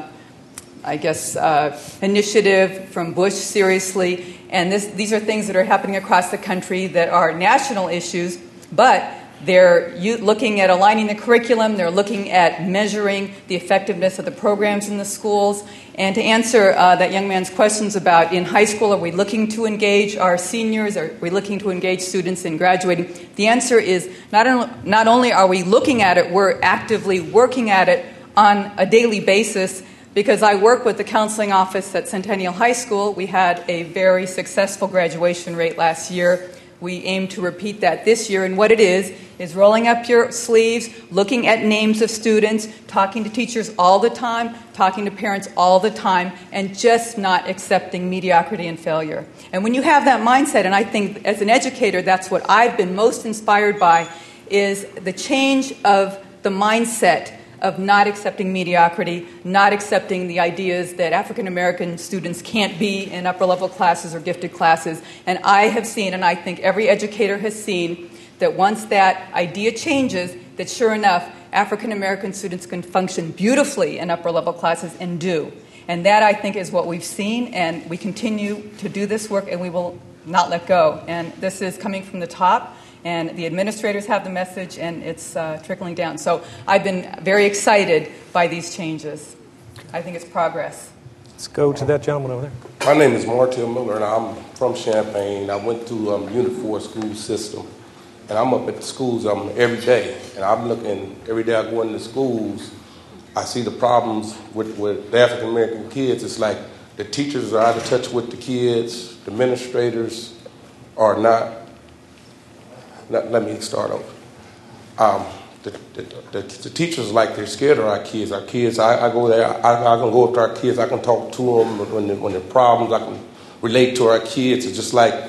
initiative from Bush seriously. And these are things that are happening across the country that are national issues, but they're looking at aligning the curriculum. They're looking at measuring the effectiveness of the programs in the schools. And to answer that young man's questions about in high school, are we looking to engage our seniors? Are we looking to engage students in graduating? The answer is not only are we looking at it, we're actively working at it on a daily basis. Because I work with the counseling office at Centennial High School. We had a very successful graduation rate last year. We aim to repeat that this year. And what it is rolling up your sleeves, looking at names of students, talking to teachers all the time, talking to parents all the time, and just not accepting mediocrity and failure. And when you have that mindset, and I think as an educator, that's what I've been most inspired by, is the change of the mindset of not accepting mediocrity, not accepting the ideas that African American students can't be in upper level classes or gifted classes. And I have seen, and I think every educator has seen, that once that idea changes, that sure enough, African American students can function beautifully in upper level classes and do. And that, I think, is what we've seen, and we continue to do this work, and we will not let go. And this is coming from the top. And the administrators have the message, and it's trickling down. So I've been very excited by these changes. I think it's progress. Let's go to that gentleman over there. My name is Martell Miller, and I'm from Champaign. I went to Unit 4 school system, and I'm up at the schools every day. And I'm looking, every day I go into schools, I see the problems with the African-American kids. It's like the teachers are out of touch with the kids, the administrators are not. Let me start over. The teachers, like, they're scared of our kids. Our kids, I go there, I can go up to our kids, I can talk to them when there are problems, I can relate to our kids. It's just like,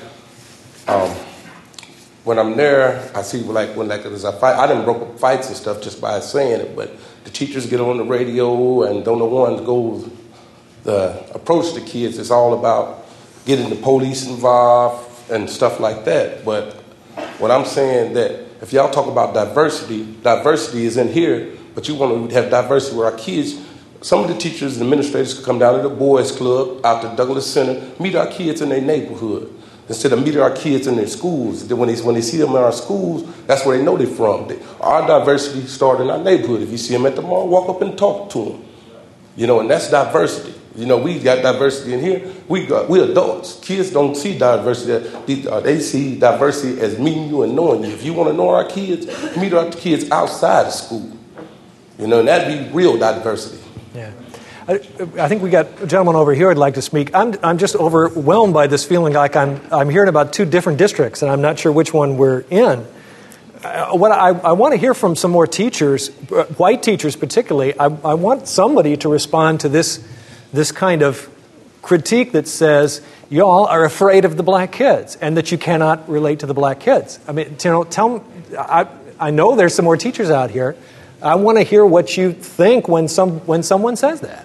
when I'm there, I see when there's a fight. I done broke up fights and stuff just by saying it, but the teachers get on the radio and don't know one to go the approach to kids. It's all about getting the police involved and stuff like that. But what I'm saying that if y'all talk about diversity is in here, but you want to have diversity where our kids, some of the teachers and administrators could come down to the boys club, out to Douglas Center, meet our kids in their neighborhood, instead of meeting our kids in their schools. When they see them in our schools, that's where they know they're from. Our diversity starts in our neighborhood. If you see them at the mall, walk up and talk to them. And that's diversity. We got diversity in here. We're adults. Kids don't see diversity. They see diversity as meeting you and knowing you. If you want to know our kids, meet our kids outside of school. And that'd be real diversity. Yeah. I think we got a gentleman over here who'd like to speak. I'm just overwhelmed by this feeling like I'm hearing about two different districts, and I'm not sure which one we're in. What I want to hear from some more teachers, white teachers particularly. I want somebody to respond to this kind of critique that says y'all are afraid of the black kids and that you cannot relate to the black kids. I mean, tell me. I know there's some more teachers out here. I want to hear what you think when someone says that.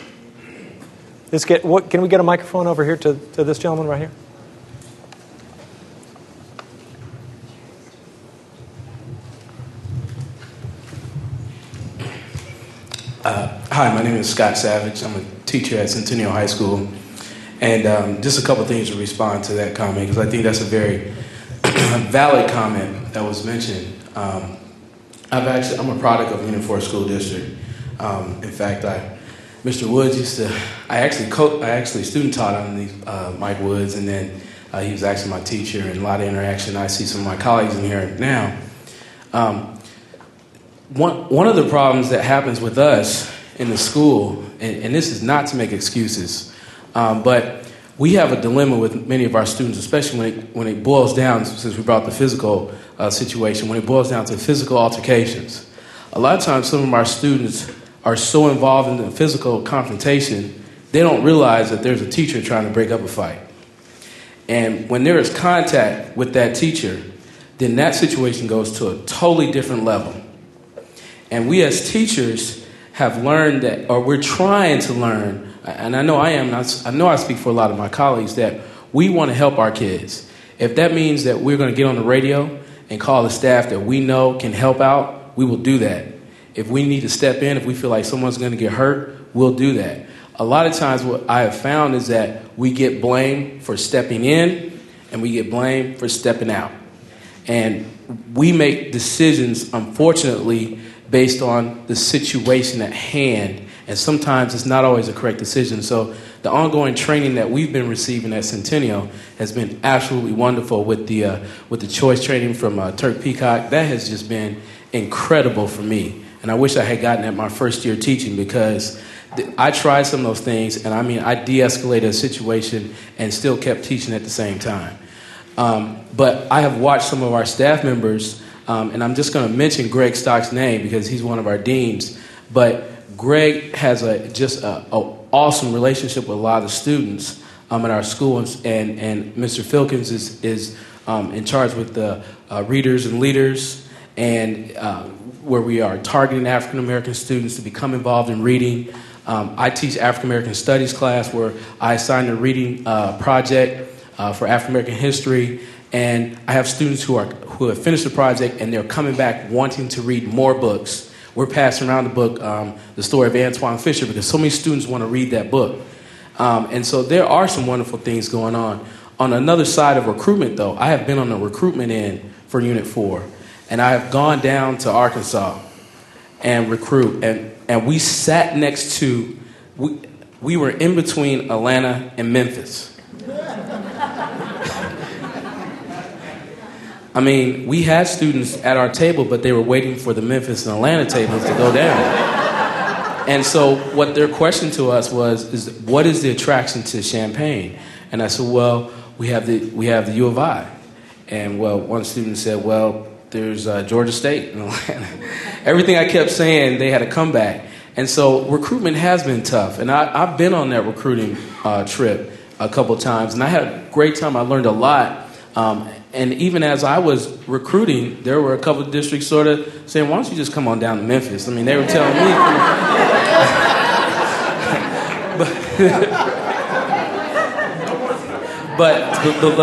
Can we get a microphone over here to this gentleman right here? Hi, my name is Scott Savage. I'm a teacher at Centennial High School. And just a couple things to respond to that comment, because I think that's a very valid comment that was mentioned. I'm a product of Unit 4 School District. In fact, Mr. Woods I actually student taught underneath Mike Woods, and then he was actually my teacher, and a lot of interaction. I see some of my colleagues in here now. One of the problems that happens with us in the school, and this is not to make excuses, but we have a dilemma with many of our students, especially when it boils down, since we brought the physical situation, when it boils down to physical altercations. A lot of times some of our students are so involved in the physical confrontation, they don't realize that there's a teacher trying to break up a fight. And when there is contact with that teacher, then that situation goes to a totally different level. And we as teachers have learned that, or we're trying to learn, and I know I speak for a lot of my colleagues, that we want to help our kids. If that means that we're going to get on the radio and call the staff that we know can help out, we will do that. If we need to step in, if we feel like someone's going to get hurt, we'll do that. A lot of times what I have found is that we get blamed for stepping in and we get blamed for stepping out. And we make decisions, unfortunately, based on the situation at hand, and sometimes it's not always a correct decision. So the ongoing training that we've been receiving at Centennial has been absolutely wonderful with the choice training from Turk Peacock. That has just been incredible for me, and I wish I had gotten at my first year teaching, because I tried some of those things, and I de-escalated a situation and still kept teaching at the same time. But I have watched some of our staff members, and I'm just going to mention Greg Stock's name because he's one of our deans. But Greg has a awesome relationship with a lot of the students at our school, and Mr. Filkins is in charge with the readers and leaders, and where we are targeting African American students to become involved in reading. I teach African American Studies class where I assign a reading project for African American history. And I have students who have finished the project and they're coming back wanting to read more books. We're passing around the book, The Story of Antoine Fisher, because so many students want to read that book. And so there are some wonderful things going on. On another side of recruitment, though, I have been on the recruitment end for Unit 4. And I have gone down to Arkansas and recruit. And we sat next to, we were in between Atlanta and Memphis. I mean, we had students at our table, but they were waiting for the Memphis and Atlanta tables to go down. And so what their question to us is what is the attraction to Champaign? And I said, well, we have the U of I. And well, one student said, well, there's Georgia State in Atlanta. Everything I kept saying, they had a comeback. And so recruitment has been tough. And I've been on that recruiting trip a couple times, and I had a great time. I learned a lot. And even as I was recruiting, there were a couple of districts sort of saying, why don't you just come on down to Memphis? I mean, they were telling me. but the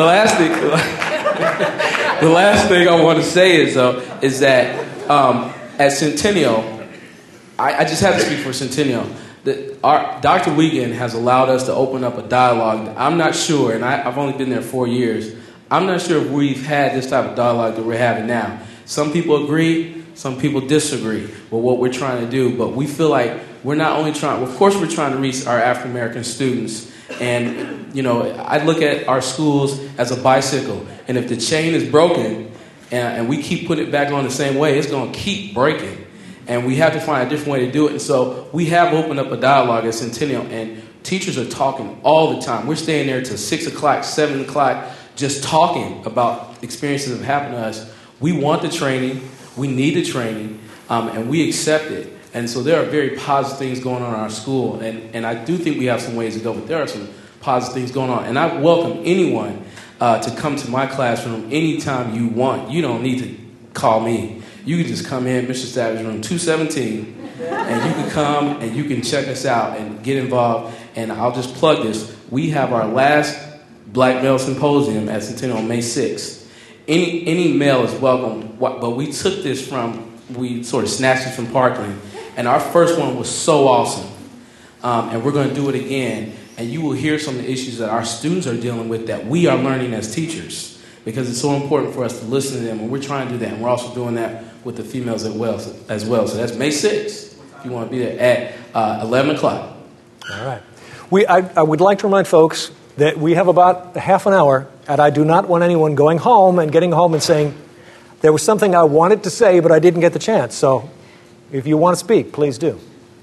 last thing I want to say is that at Centennial, I just have to speak for Centennial. Dr. Wiegand has allowed us to open up a dialogue. I'm not sure, and I've only been there 4 years, I'm not sure if we've had this type of dialogue that we're having now. Some people agree, some people disagree with what we're trying to do, but we feel like we're not only trying, of course we're trying to reach our African American students, and I look at our schools as a bicycle, and if the chain is broken and we keep putting it back on the same way, it's going to keep breaking. And we have to find a different way to do it. And so we have opened up a dialogue at Centennial, and teachers are talking all the time. We're staying there till 6 o'clock, 7 o'clock, just talking about experiences that have happened to us. We want the training. We need the training, and we accept it. And so there are very positive things going on in our school. And I do think we have some ways to go, but there are some positive things going on. And I welcome anyone to come to my classroom anytime you want. You don't need to call me. You can just come in, Mr. Savage, room 217, and you can come and you can check us out and get involved. And I'll just plug this. We have our last Black Male Symposium at Centennial on May 6th. Any male is welcome, but we took this we sort of snatched it from Parkland, and our first one was so awesome. And we're going to do it again, and you will hear some of the issues that our students are dealing with that we are learning as teachers, because it's so important for us to listen to them, and we're trying to do that. And we're also doing that with the females as well. So that's May 6th, if you want to be there, at 11 o'clock. All right. I would like to remind folks that we have about half an hour, and I do not want anyone going home and getting home and saying, there was something I wanted to say, but I didn't get the chance. So if you want to speak, please do.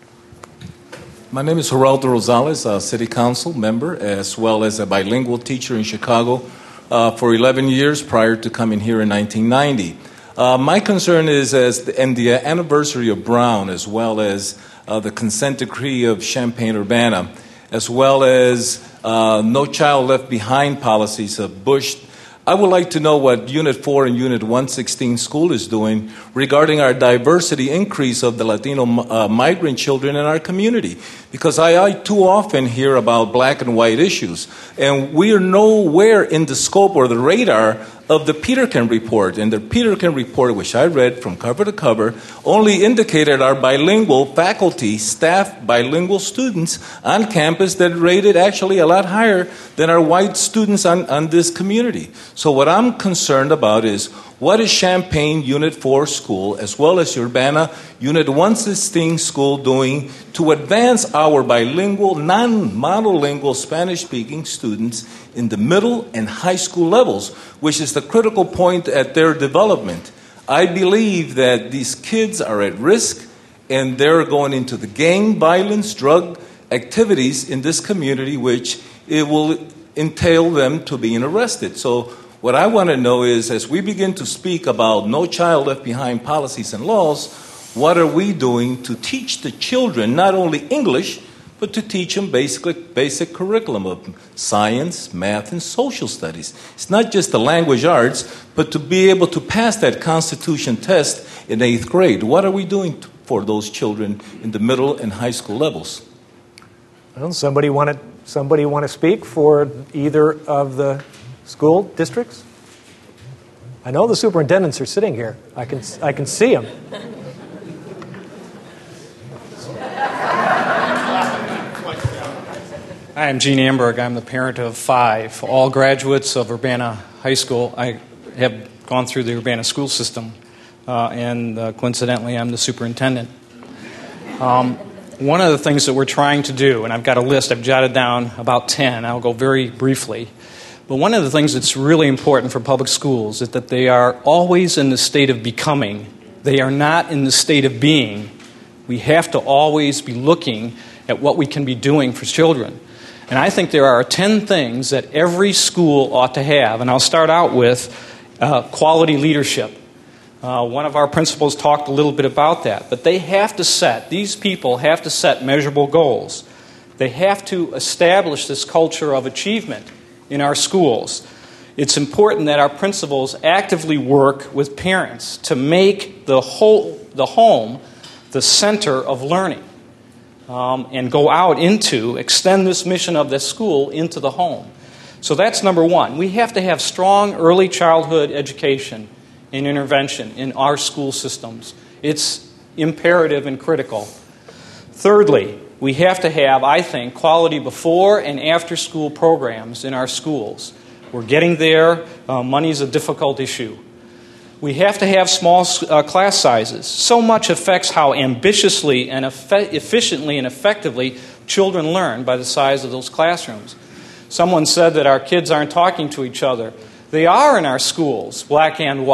My name is Geraldo Rosales, a city council member, as well as a bilingual teacher in Chicago for 11 years prior to coming here in 1990. My concern is, in the anniversary of Brown, as well as the consent decree of Champaign-Urbana, as well as No Child Left Behind policies of Bush, I would like to know what Unit 4 and Unit 116 school is doing regarding our diversity increase of the Latino migrant children in our community. Because I too often hear about black and white issues, and we are nowhere in the scope or the radar of the Peterkin report. And the Peterkin report, which I read from cover to cover, only indicated our bilingual faculty, staff, bilingual students on campus that rated actually a lot higher than our white students on this community. So what I'm concerned about is, what is Champaign Unit 4 school, as well as Urbana Unit 116 school, doing to advance our bilingual, non-monolingual Spanish-speaking students in the middle and high school levels, which is the critical point at their development? I believe that these kids are at risk, and they're going into the gang violence, drug activities in this community, which it will entail them to being arrested. So what I want to know is, as we begin to speak about No Child Left Behind policies and laws, what are we doing to teach the children not only English, but to teach them basic curriculum of science, math, and social studies? It's not just the language arts, but to be able to pass that Constitution test in 8th grade. What are we doing for those children in the middle and high school levels? Well, somebody want to speak for either of the school districts? I know the superintendents are sitting here. I can see them. Hi, I'm Gene Amberg. I'm the parent of 5, all graduates of Urbana High School. I have gone through the Urbana school system, and coincidentally, I'm the superintendent. One of the things that we're trying to do, and I've got a list, I've jotted down about 10, I'll go very briefly, but one of the things that's really important for public schools is that they are always in the state of becoming. They are not in the state of being. We have to always be looking at what we can be doing for children. And I think there are 10 things that every school ought to have, and I'll start out with quality leadership. One of our principals talked a little bit about that, but these people have to set measurable goals. They have to establish this culture of achievement in our schools. It's important that our principals actively work with parents to make the home the center of learning, and go out extend this mission of the school into the home. So that's number one. We have to have strong early childhood education and intervention in our school systems. It's imperative and critical. Thirdly, we have to have, I think, quality before and after school programs in our schools. We're getting there. Money's a difficult issue. We have to have small class sizes. So much affects how ambitiously and efficiently and effectively children learn by the size of those classrooms. Someone said that our kids aren't talking to each other. They are in our schools, black and white.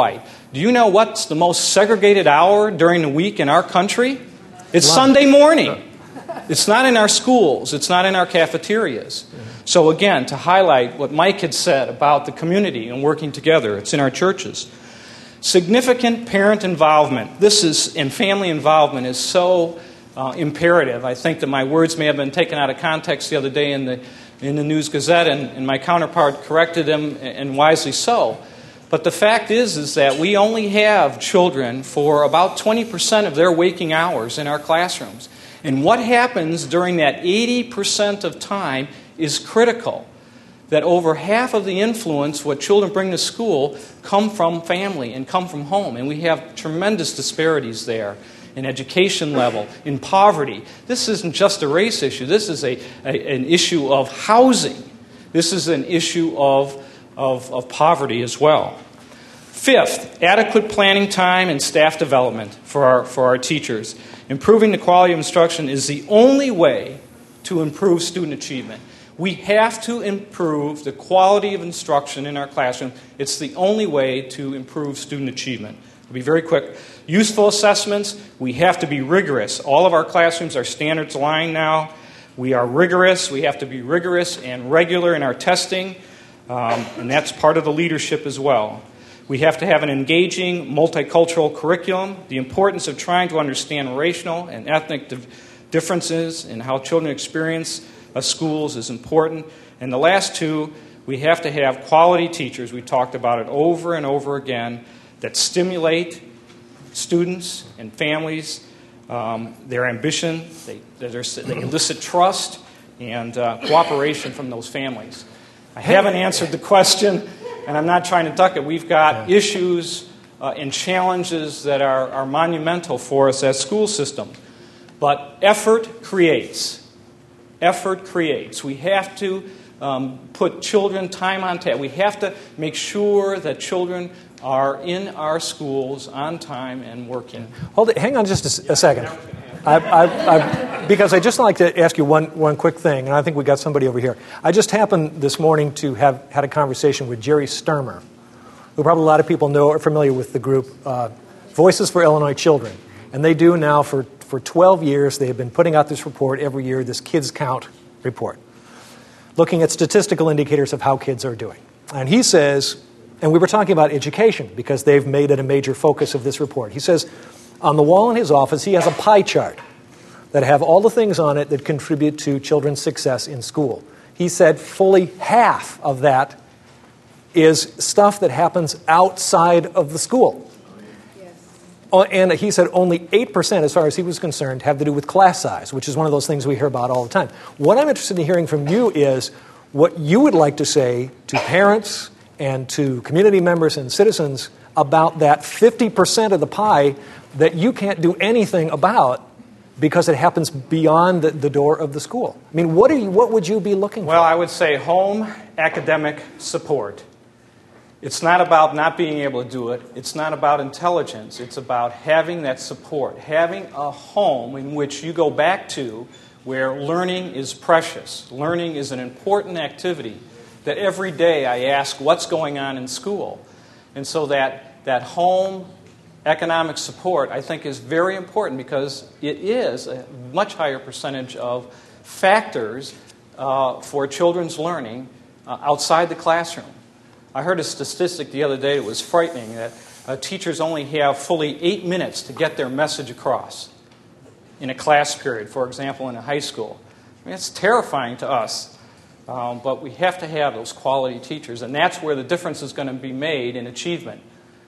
Do you know what's the most segregated hour during the week in our country? It's Sunday morning. It's not in our schools. It's not in our cafeterias. So again, to highlight what Mike had said about the community and working together, it's in our churches. Significant parent involvement. And family involvement is so imperative. I think that my words may have been taken out of context the other day in the News Gazette, and my counterpart corrected them, and wisely so. But the fact is that we only have children for about 20% of their waking hours in our classrooms. And what happens during that 80% of time is critical. That over half of the influence, what children bring to school, come from family and come from home. And we have tremendous disparities there in education level, in poverty. This isn't just a race issue. This is an issue of housing. This is an issue of poverty as well. Fifth, adequate planning time and staff development for our teachers. Improving the quality of instruction is the only way to improve student achievement. We have to improve the quality of instruction in our classroom. It's the only way to improve student achievement. I'll be very quick. Useful assessments, we have to be rigorous. All of our classrooms are standards aligned now. We are rigorous. We have to be rigorous and regular in our testing, and that's part of the leadership as well. We have to have an engaging, multicultural curriculum. The importance of trying to understand racial and ethnic differences in how children experience schools is important. And the last two, we have to have quality teachers. We talked about it over and over again, that stimulate students and families, their ambition, they elicit trust and cooperation from those families. I haven't answered the question, and I'm not trying to duck it. We've got issues and challenges that are monumental for us as school system. But effort creates. Effort creates. We have to put children time on task. We have to make sure that children are in our schools on time and working. Hold it. Hang on just a second. Because I'd just like to ask you one quick thing, and I think we got somebody over here. I just happened this morning to have had a conversation with Jerry Sturmer, who probably a lot of people know are familiar with the group Voices for Illinois Children. And they do now for 12 years, they have been putting out this report every year, this Kids Count report, looking at statistical indicators of how kids are doing. And he says, and we were talking about education because they've made it a major focus of this report. He says, on the wall in his office, he has a pie chart that have all the things on it that contribute to children's success in school. He said fully half of that is stuff that happens outside of the school. And he said only 8%, as far as he was concerned, have to do with class size, which is one of those things we hear about all the time. What I'm interested in hearing from you is what you would like to say to parents and to community members and citizens about that 50% of the pie that you can't do anything about because it happens beyond the door of the school. I mean, what would you be looking for? Well, I would say home academic support. It's not about not being able to do it. It's not about intelligence. It's about having that support, having a home in which you go back to where learning is precious. Learning is an important activity that every day I ask what's going on in school. And so that home economic support, I think, is very important because it is a much higher percentage of factors for children's learning outside the classroom. I heard a statistic the other day that was frightening, that teachers only have fully 8 minutes to get their message across in a class period, for example, in a high school. I mean, it's terrifying to us, but we have to have those quality teachers, and that's where the difference is going to be made in achievement,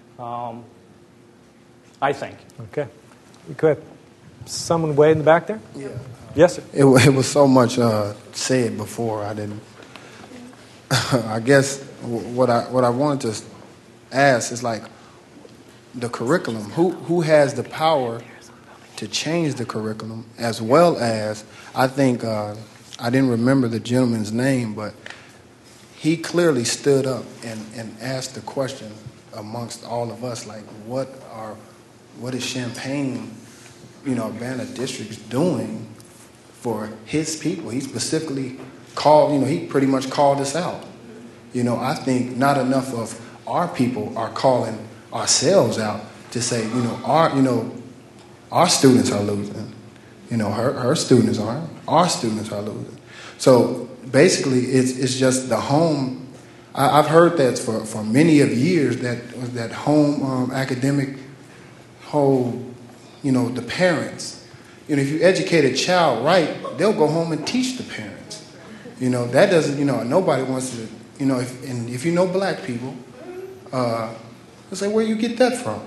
I think. Okay. We could have someone way in the back there? Yeah. Yes, sir. It was so much said before. I didn't. I guess what I wanted to ask is like the curriculum. Who has the power to change the curriculum, as well as I think I didn't remember the gentleman's name, but he clearly stood up and asked the question amongst all of us, like what is Champaign, Urbana District doing for his people? He specifically called, he pretty much called us out. I think not enough of our people are calling ourselves out to say, our students are losing. Her students aren't. Our students are losing. So basically, it's just the home. I've heard that for many of years that home academic whole, the parents. If you educate a child right, they'll go home and teach the parents. That doesn't. Nobody wants to. If you know black people, they'll say, where you get that from?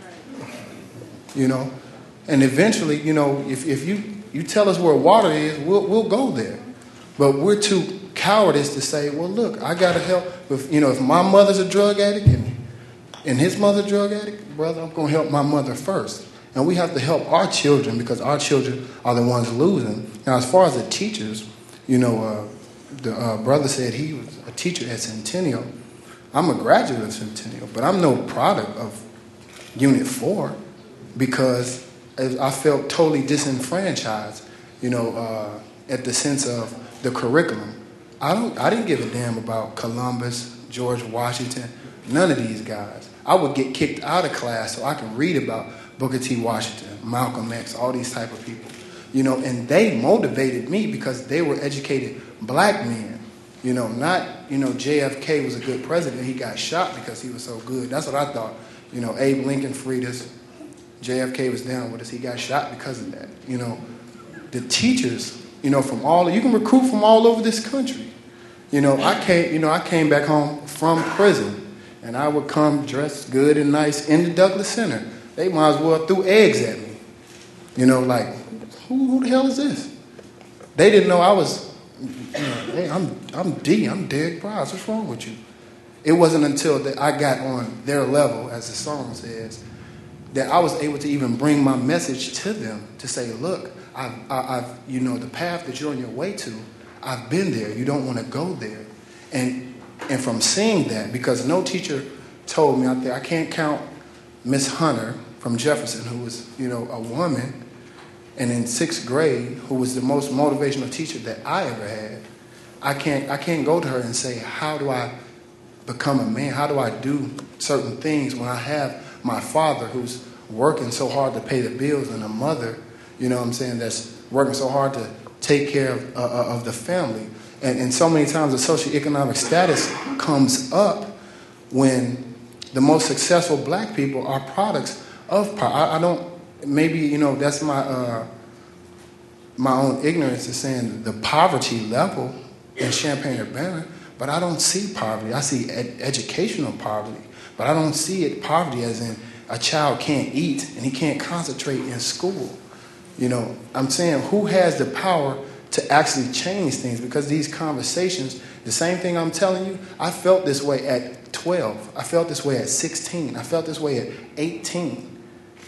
And eventually, if you tell us where water is, we'll go there. But we're too cowardice to say, well, look, I got to help. If my mother's a drug addict and his mother's a drug addict, brother, I'm going to help my mother first. And we have to help our children because our children are the ones losing. Now, as far as the teachers, the brother said he was a teacher at Centennial. I'm a graduate of Centennial, but I'm no product of Unit 4 because I felt totally disenfranchised, at the sense of the curriculum. I didn't give a damn about Columbus, George Washington, none of these guys. I would get kicked out of class so I can read about Booker T. Washington, Malcolm X, all these type of people. And they motivated me because they were educated black men. Not, JFK was a good president. He got shot because he was so good. That's what I thought. Abe Lincoln freed us. JFK was down with us. He got shot because of that. The teachers, from all, you can recruit from all over this country. I came back home from prison and I would come dressed good and nice in the Douglas Center. They might as well threw eggs at me. Like, who the hell is this? They didn't know I was, hey, I'm D, I'm Derek Price. What's wrong with you? It wasn't until that I got on their level, as the song says, that I was able to even bring my message to them to say, look, I've the path that you're on your way to, I've been there. You don't want to go there. And from seeing that, because no teacher told me out there, I can't count Miss Hunter from Jefferson, who was, a woman, and in 6th grade, who was the most motivational teacher that I ever had. I can't go to her and say, how do I become a man? How do I do certain things when I have my father who's working so hard to pay the bills and a mother, that's working so hard to take care of the family. And so many times the socioeconomic status comes up when the most successful black people are products of power. I don't, maybe, that's my own ignorance is saying the poverty level in Champaign-Urbana, but I don't see poverty. I see educational poverty, but I don't see it poverty as in a child can't eat and he can't concentrate in school. I'm saying who has the power to actually change things? Because these conversations, the same thing I'm telling you, I felt this way at 12. I felt this way at 16. I felt this way at 18.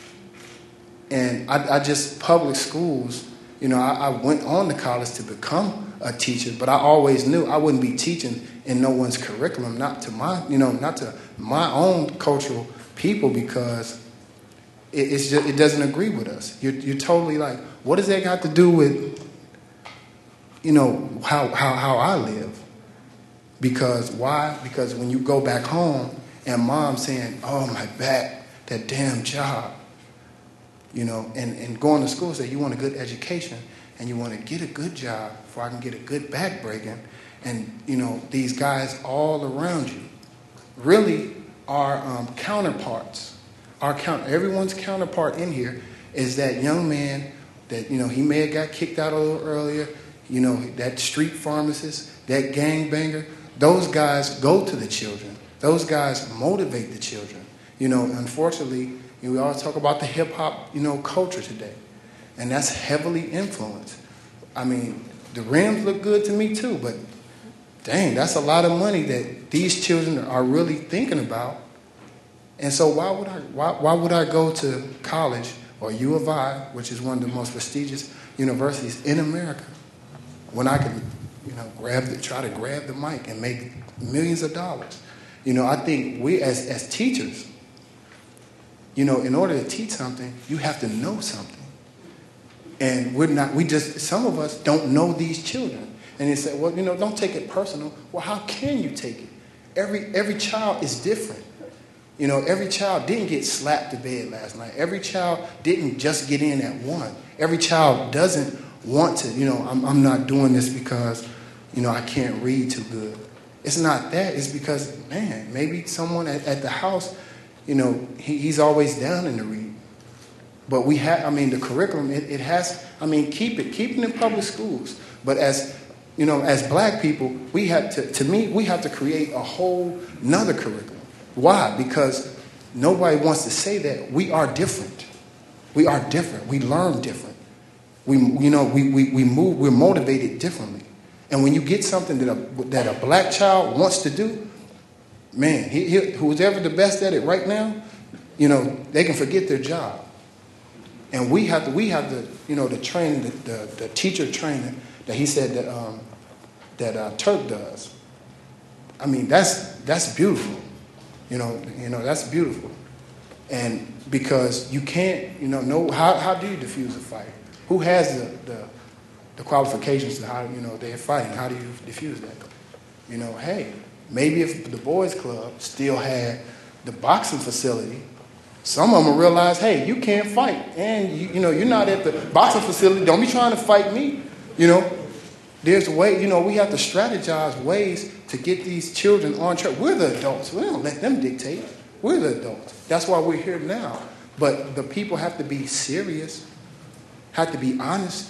And I just, public schools, I went on to college to become a teacher, but I always knew I wouldn't be teaching in no one's curriculum, not to my own cultural people, because it doesn't agree with us. You're totally like, what does that got to do with, how I live? Because why? Because when you go back home and mom's saying, oh, my back, that damn job, and going to school, say you want a good education and you want to get a good job before I can get a good back breaking. And, these guys all around you really are counterparts. Everyone's counterpart in here is that young man that, he may have got kicked out a little earlier, that street pharmacist, that gangbanger. Those guys go to the children. Those guys motivate the children. Unfortunately, we always talk about the hip-hop, culture today. And that's heavily influenced. I mean, the rims look good to me too, but dang, that's a lot of money that these children are really thinking about. And so why would I go to college or U of I, which is one of the most prestigious universities in America, when I can, try to grab the mic and make millions of dollars? I think we as teachers, in order to teach something, you have to know something. And some of us don't know these children. And they say, well, don't take it personal. Well, how can you take it? Every child is different. You know, every child didn't get slapped to bed last night. Every child didn't just get in at 1. Every child doesn't want to, I'm not doing this because, I can't read too good. It's not that. It's because, man, maybe someone at the house, he's always down in the read. But the curriculum, it has, keep it in public schools. But as black people, we have to create a whole nother curriculum. Why? Because nobody wants to say that. We are different. We are different. We learn different. We move, we're motivated differently. And when you get something that a black child wants to do, man, who's ever the best at it right now, they can forget their job. And we have to, the training, the teacher training that he said that Turk does. That's beautiful. That's beautiful. And because you can't, how do you diffuse a fight? Who has the qualifications to how, they're fighting? How do you diffuse that? Hey, maybe if the boys club still had the boxing facility, some of them will realize, hey, you can't fight. And, you're not at the boxing facility. Don't be trying to fight me. There's a way, we have to strategize ways to get these children on track. We're the adults. We don't let them dictate. We're the adults. That's why we're here now. But the people have to be serious, have to be honest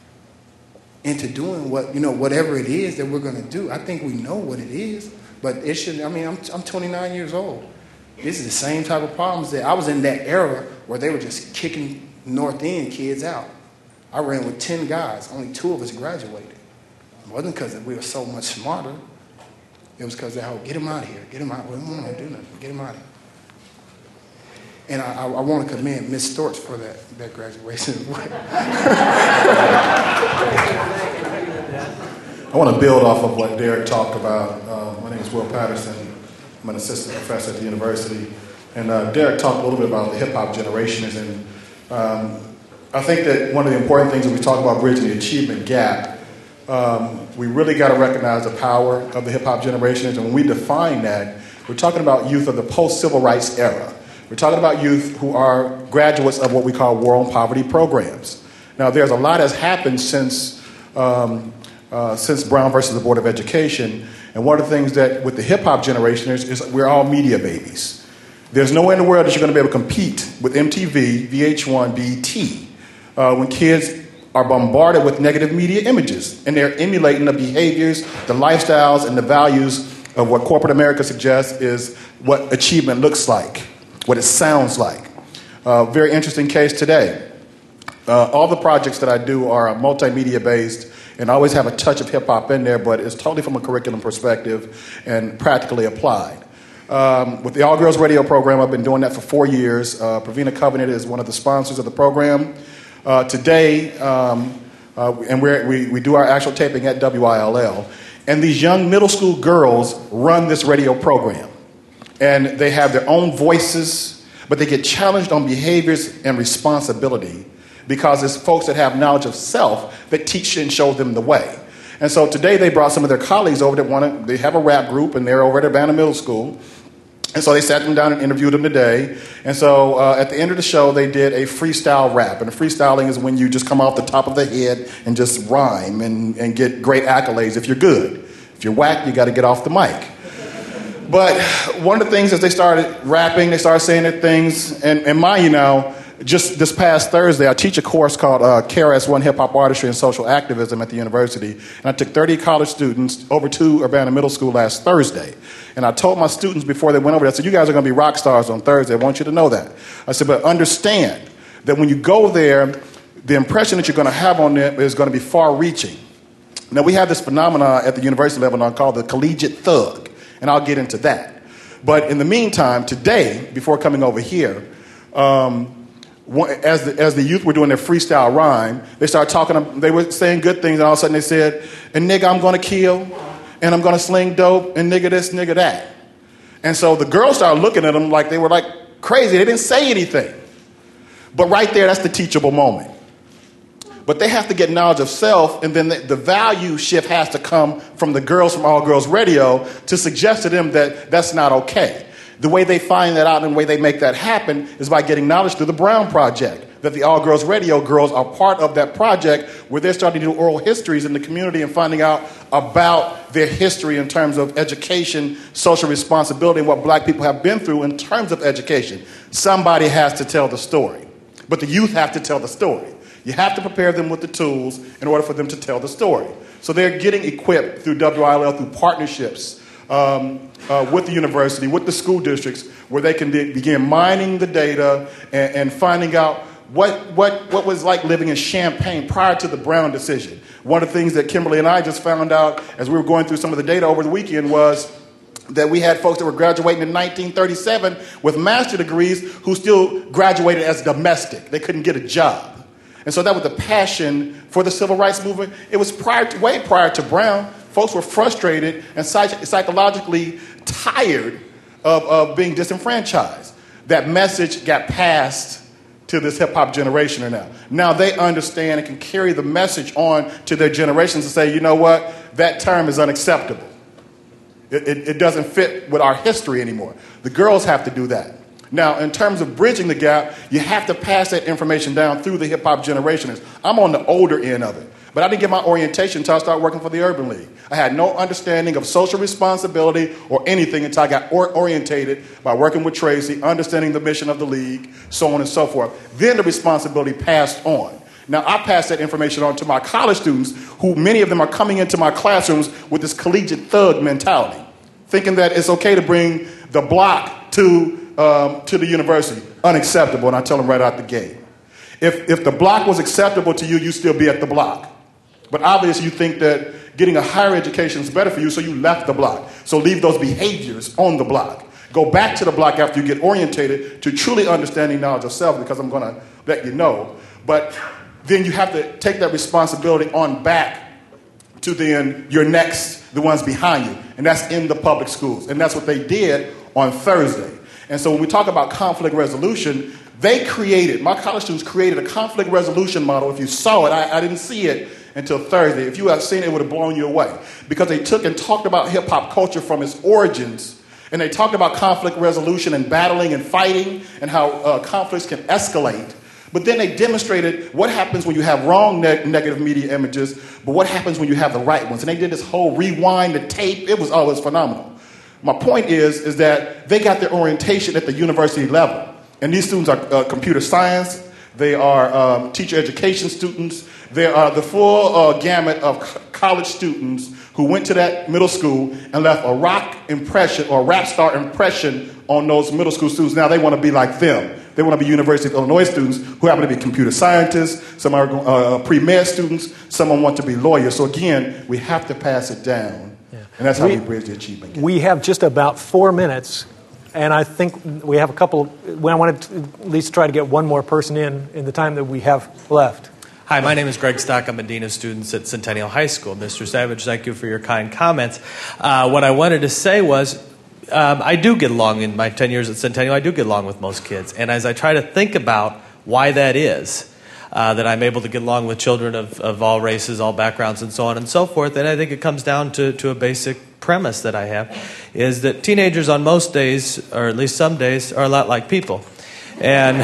into doing whatever it is that we're going to do. I think we know what it is, but it shouldn't. I'm 29 years old. This is the same type of problems that I was in that era where they were just kicking North End kids out. I ran with 10 guys. Only 2 of us graduated. It wasn't because we were so much smarter. It was because they get him out of here. Get him out. We don't want to do nothing. Get him out of here. And I want to commend Miss Storch for that graduation as well. I want to build off of what Derek talked about. My name is Will Patterson. I'm an assistant professor at the university. And Derek talked a little bit about the hip-hop generations. And I think that one of the important things when we talk about bridging the achievement gap, we really got to recognize the power of the hip-hop generations. And when we define that, we're talking about youth of the post-civil rights era. We're talking about youth who are graduates of what we call war on poverty programs. Now, there's a lot has happened since Brown versus the Board of Education. And one of the things that with the hip-hop generation is we're all media babies. There's nowhere in the world that you're going to be able to compete with MTV, VH1, BET, when kids are bombarded with negative media images. And they're emulating the behaviors, the lifestyles, and the values of what corporate America suggests is what achievement looks like, what it sounds like. Very interesting case today. All the projects that I do are multimedia based and I always have a touch of hip-hop in there, but it's totally from a curriculum perspective and practically applied. With the All Girls Radio program, I've been doing that for 4 years. Pravina Covenant is one of the sponsors of the program. Today, and we do our actual taping at WILL, and these young middle school girls run this radio program. And they have their own voices, but they get challenged on behaviors and responsibility because it's folks that have knowledge of self that teach and show them the way. And so today they brought some of their colleagues over that they have a rap group, and they're over at Urbana Middle School. And so they sat them down and interviewed them today. And so at the end of the show, they did a freestyle rap. And the freestyling is when you just come off the top of the head and just rhyme and get great accolades if you're good. If you're whack, you got to get off the mic. But one of the things as they started rapping, they started saying their things. And mine, just this past Thursday, I teach a course called KRS-One Hip-Hop Artistry and Social Activism at the university. And I took 30 college students over to Urbana Middle School last Thursday. And I told my students before they went over there, I said, you guys are going to be rock stars on Thursday. I want you to know that. I said, but understand that when you go there, the impression that you're going to have on them is going to be far-reaching. Now, we have this phenomenon at the university level now called the collegiate thug. And I'll get into that. But in the meantime, today, before coming over here, as the youth were doing their freestyle rhyme, they started talking, they were saying good things, and all of a sudden they said, and nigga, I'm going to kill, and I'm going to sling dope, and nigga this, nigga that. And so the girls started looking at them like they were like crazy. They didn't say anything. But right there, that's the teachable moment. But they have to get knowledge of self, and then the value shift has to come from the girls from All Girls Radio to suggest to them that that's not okay. The way they find that out and the way they make that happen is by getting knowledge through the Brown Project, that the All Girls Radio girls are part of that project where they're starting to do oral histories in the community and finding out about their history in terms of education, social responsibility, and what black people have been through in terms of education. Somebody has to tell the story, but the youth have to tell the story. You have to prepare them with the tools in order for them to tell the story. So they're getting equipped through WILL, through partnerships with the university, with the school districts, where they can begin mining the data and finding out what was like living in Champaign prior to the Brown decision. One of the things that Kimberly and I just found out as we were going through some of the data over the weekend was that we had folks that were graduating in 1937 with master's degrees who still graduated as domestic. They couldn't get a job. And so that was the passion for the civil rights movement. It was way prior to Brown. Folks were frustrated and psychologically tired of being disenfranchised. That message got passed to this hip-hop generation now. Now they understand and can carry the message on to their generations and say, you know what, that term is unacceptable. It doesn't fit with our history anymore. The girls have to do that. Now, in terms of bridging the gap, you have to pass that information down through the hip-hop generation. I'm on the older end of it. But I didn't get my orientation until I started working for the Urban League. I had no understanding of social responsibility or anything until I got orientated by working with Tracy, understanding the mission of the league, so on and so forth. Then the responsibility passed on. Now, I pass that information on to my college students, who many of them are coming into my classrooms with this collegiate thug mentality, thinking that it's okay to bring the block to the university. Unacceptable, and I tell them right out the gate. If the block was acceptable to you, you'd still be at the block. But obviously you think that getting a higher education is better for you, so you left the block. So leave those behaviors on the block. Go back to the block after you get orientated to truly understanding knowledge of self, because I'm going to let you know. But then you have to take that responsibility on back to then your next, the ones behind you. And that's in the public schools. And that's what they did on Thursday. And so when we talk about conflict resolution, my college students created a conflict resolution model. If you saw it, I didn't see it until Thursday. If you had seen it, it would have blown you away. Because they took and talked about hip-hop culture from its origins, and they talked about conflict resolution and battling and fighting and how conflicts can escalate. But then they demonstrated what happens when you have wrong negative media images, but what happens when you have the right ones. And they did this whole rewind the tape. It was phenomenal. My point is that they got their orientation at the university level. And these students are computer science. They are teacher education students. They are the full gamut of college students who went to that middle school and left a rock impression or rap star impression on those middle school students. Now they want to be like them. They want to be University of Illinois students who happen to be computer scientists. Some are pre-med students. Some want to be lawyers. So again, we have to pass it down. And that's how we bridge the achievement gap. We have just about 4 minutes, and I think we have a couple. I wanted to at least try to get one more person in the time that we have left. Hi, my name is Greg Stock. I'm a dean of students at Centennial High School. Mr. Savage, thank you for your kind comments. What I wanted to say was I do get along in my 10 years at Centennial. I do get along with most kids. And as I try to think about why that is, that I'm able to get along with children of all races, all backgrounds, and so on and so forth. And I think it comes down to a basic premise that I have, is that teenagers on most days, or at least some days, are a lot like people. And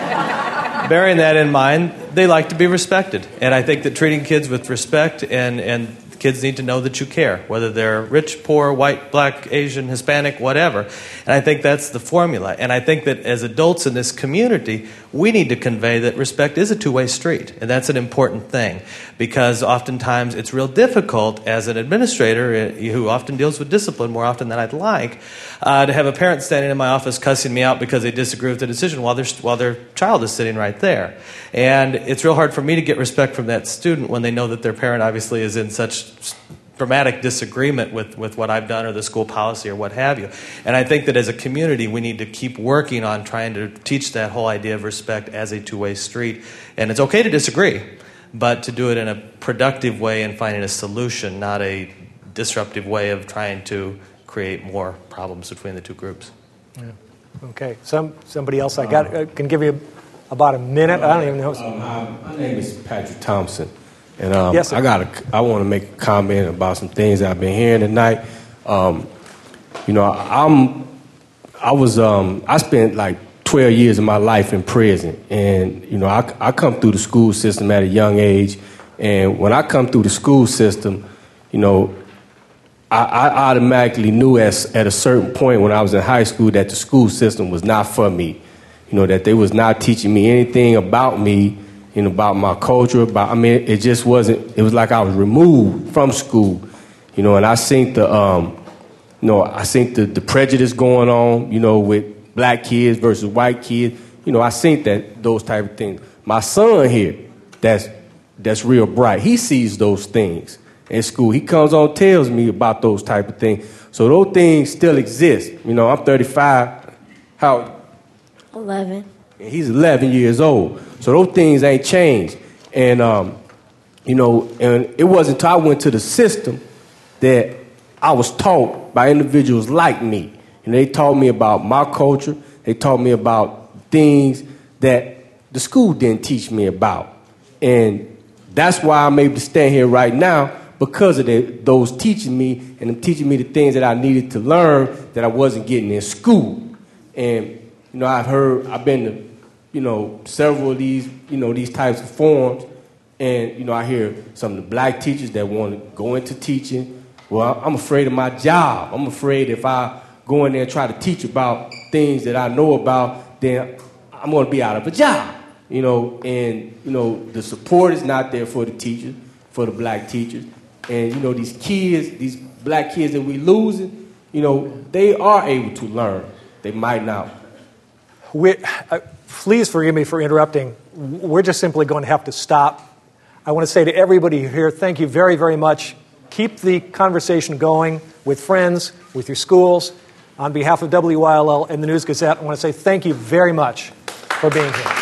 bearing that in mind, they like to be respected. And I think that treating kids with respect and kids need to know that you care, whether they're rich, poor, white, black, Asian, Hispanic, whatever. And I think that's the formula. And I think that as adults in this community, we need to convey that respect is a two-way street. And that's an important thing, because oftentimes it's real difficult as an administrator who often deals with discipline more often than I'd like, to have a parent standing in my office cussing me out because they disagree with the decision while their child is sitting right there. And it's real hard for me to get respect from that student when they know that their parent obviously is in such dramatic disagreement with what I've done or the school policy or what have you. And I think that as a community, we need to keep working on trying to teach that whole idea of respect as a two-way street. And it's okay to disagree, but to do it in a productive way and finding a solution, not a disruptive way of trying to create more problems between the two groups. Yeah. Okay. Somebody else can give you about a minute. I don't even know. My name is Patrick Thompson. And yes, I want to make a comment about some things I've been hearing tonight. I'm I spent like 12 years of my life in prison, and you know, I come through the school system at a young age, and when I come through the school system, you know, I automatically knew at a certain point when I was in high school that the school system was not for me. You know, that they was not teaching me anything about me, you know, about my culture, it just wasn't, it was like I was removed from school, you know, and I seen the prejudice going on, you know, with black kids versus white kids. You know, I seen those type of things. My son here, that's real bright. He sees those things in school. He comes on, tells me about those type of things. So those things still exist. You know, I'm 35. How? 11. And he's 11 years old. So those things ain't changed. And, you know, and it wasn't until I went to the system that I was taught by individuals like me. And they taught me about my culture. They taught me about things that the school didn't teach me about. And that's why I'm able to stand here right now, because of those teaching me and them teaching me the things that I needed to learn that I wasn't getting in school. And, you know, I've been to, you know, several of these, you know, these types of forums, and, you know, I hear some of the black teachers that want to go into teaching. Well, I'm afraid of my job. I'm afraid if I go in there and try to teach about things that I know about, then I'm going to be out of a job. You know, and, you know, the support is not there for the teachers, for the black teachers. And, you know, these kids, these black kids that we losing, you know, they are able to learn. They might not. Please forgive me for interrupting. We're just simply going to have to stop. I want to say to everybody here, thank you very, very much. Keep the conversation going with friends, with your schools. On behalf of WILL and the News Gazette, I want to say thank you very much for being here.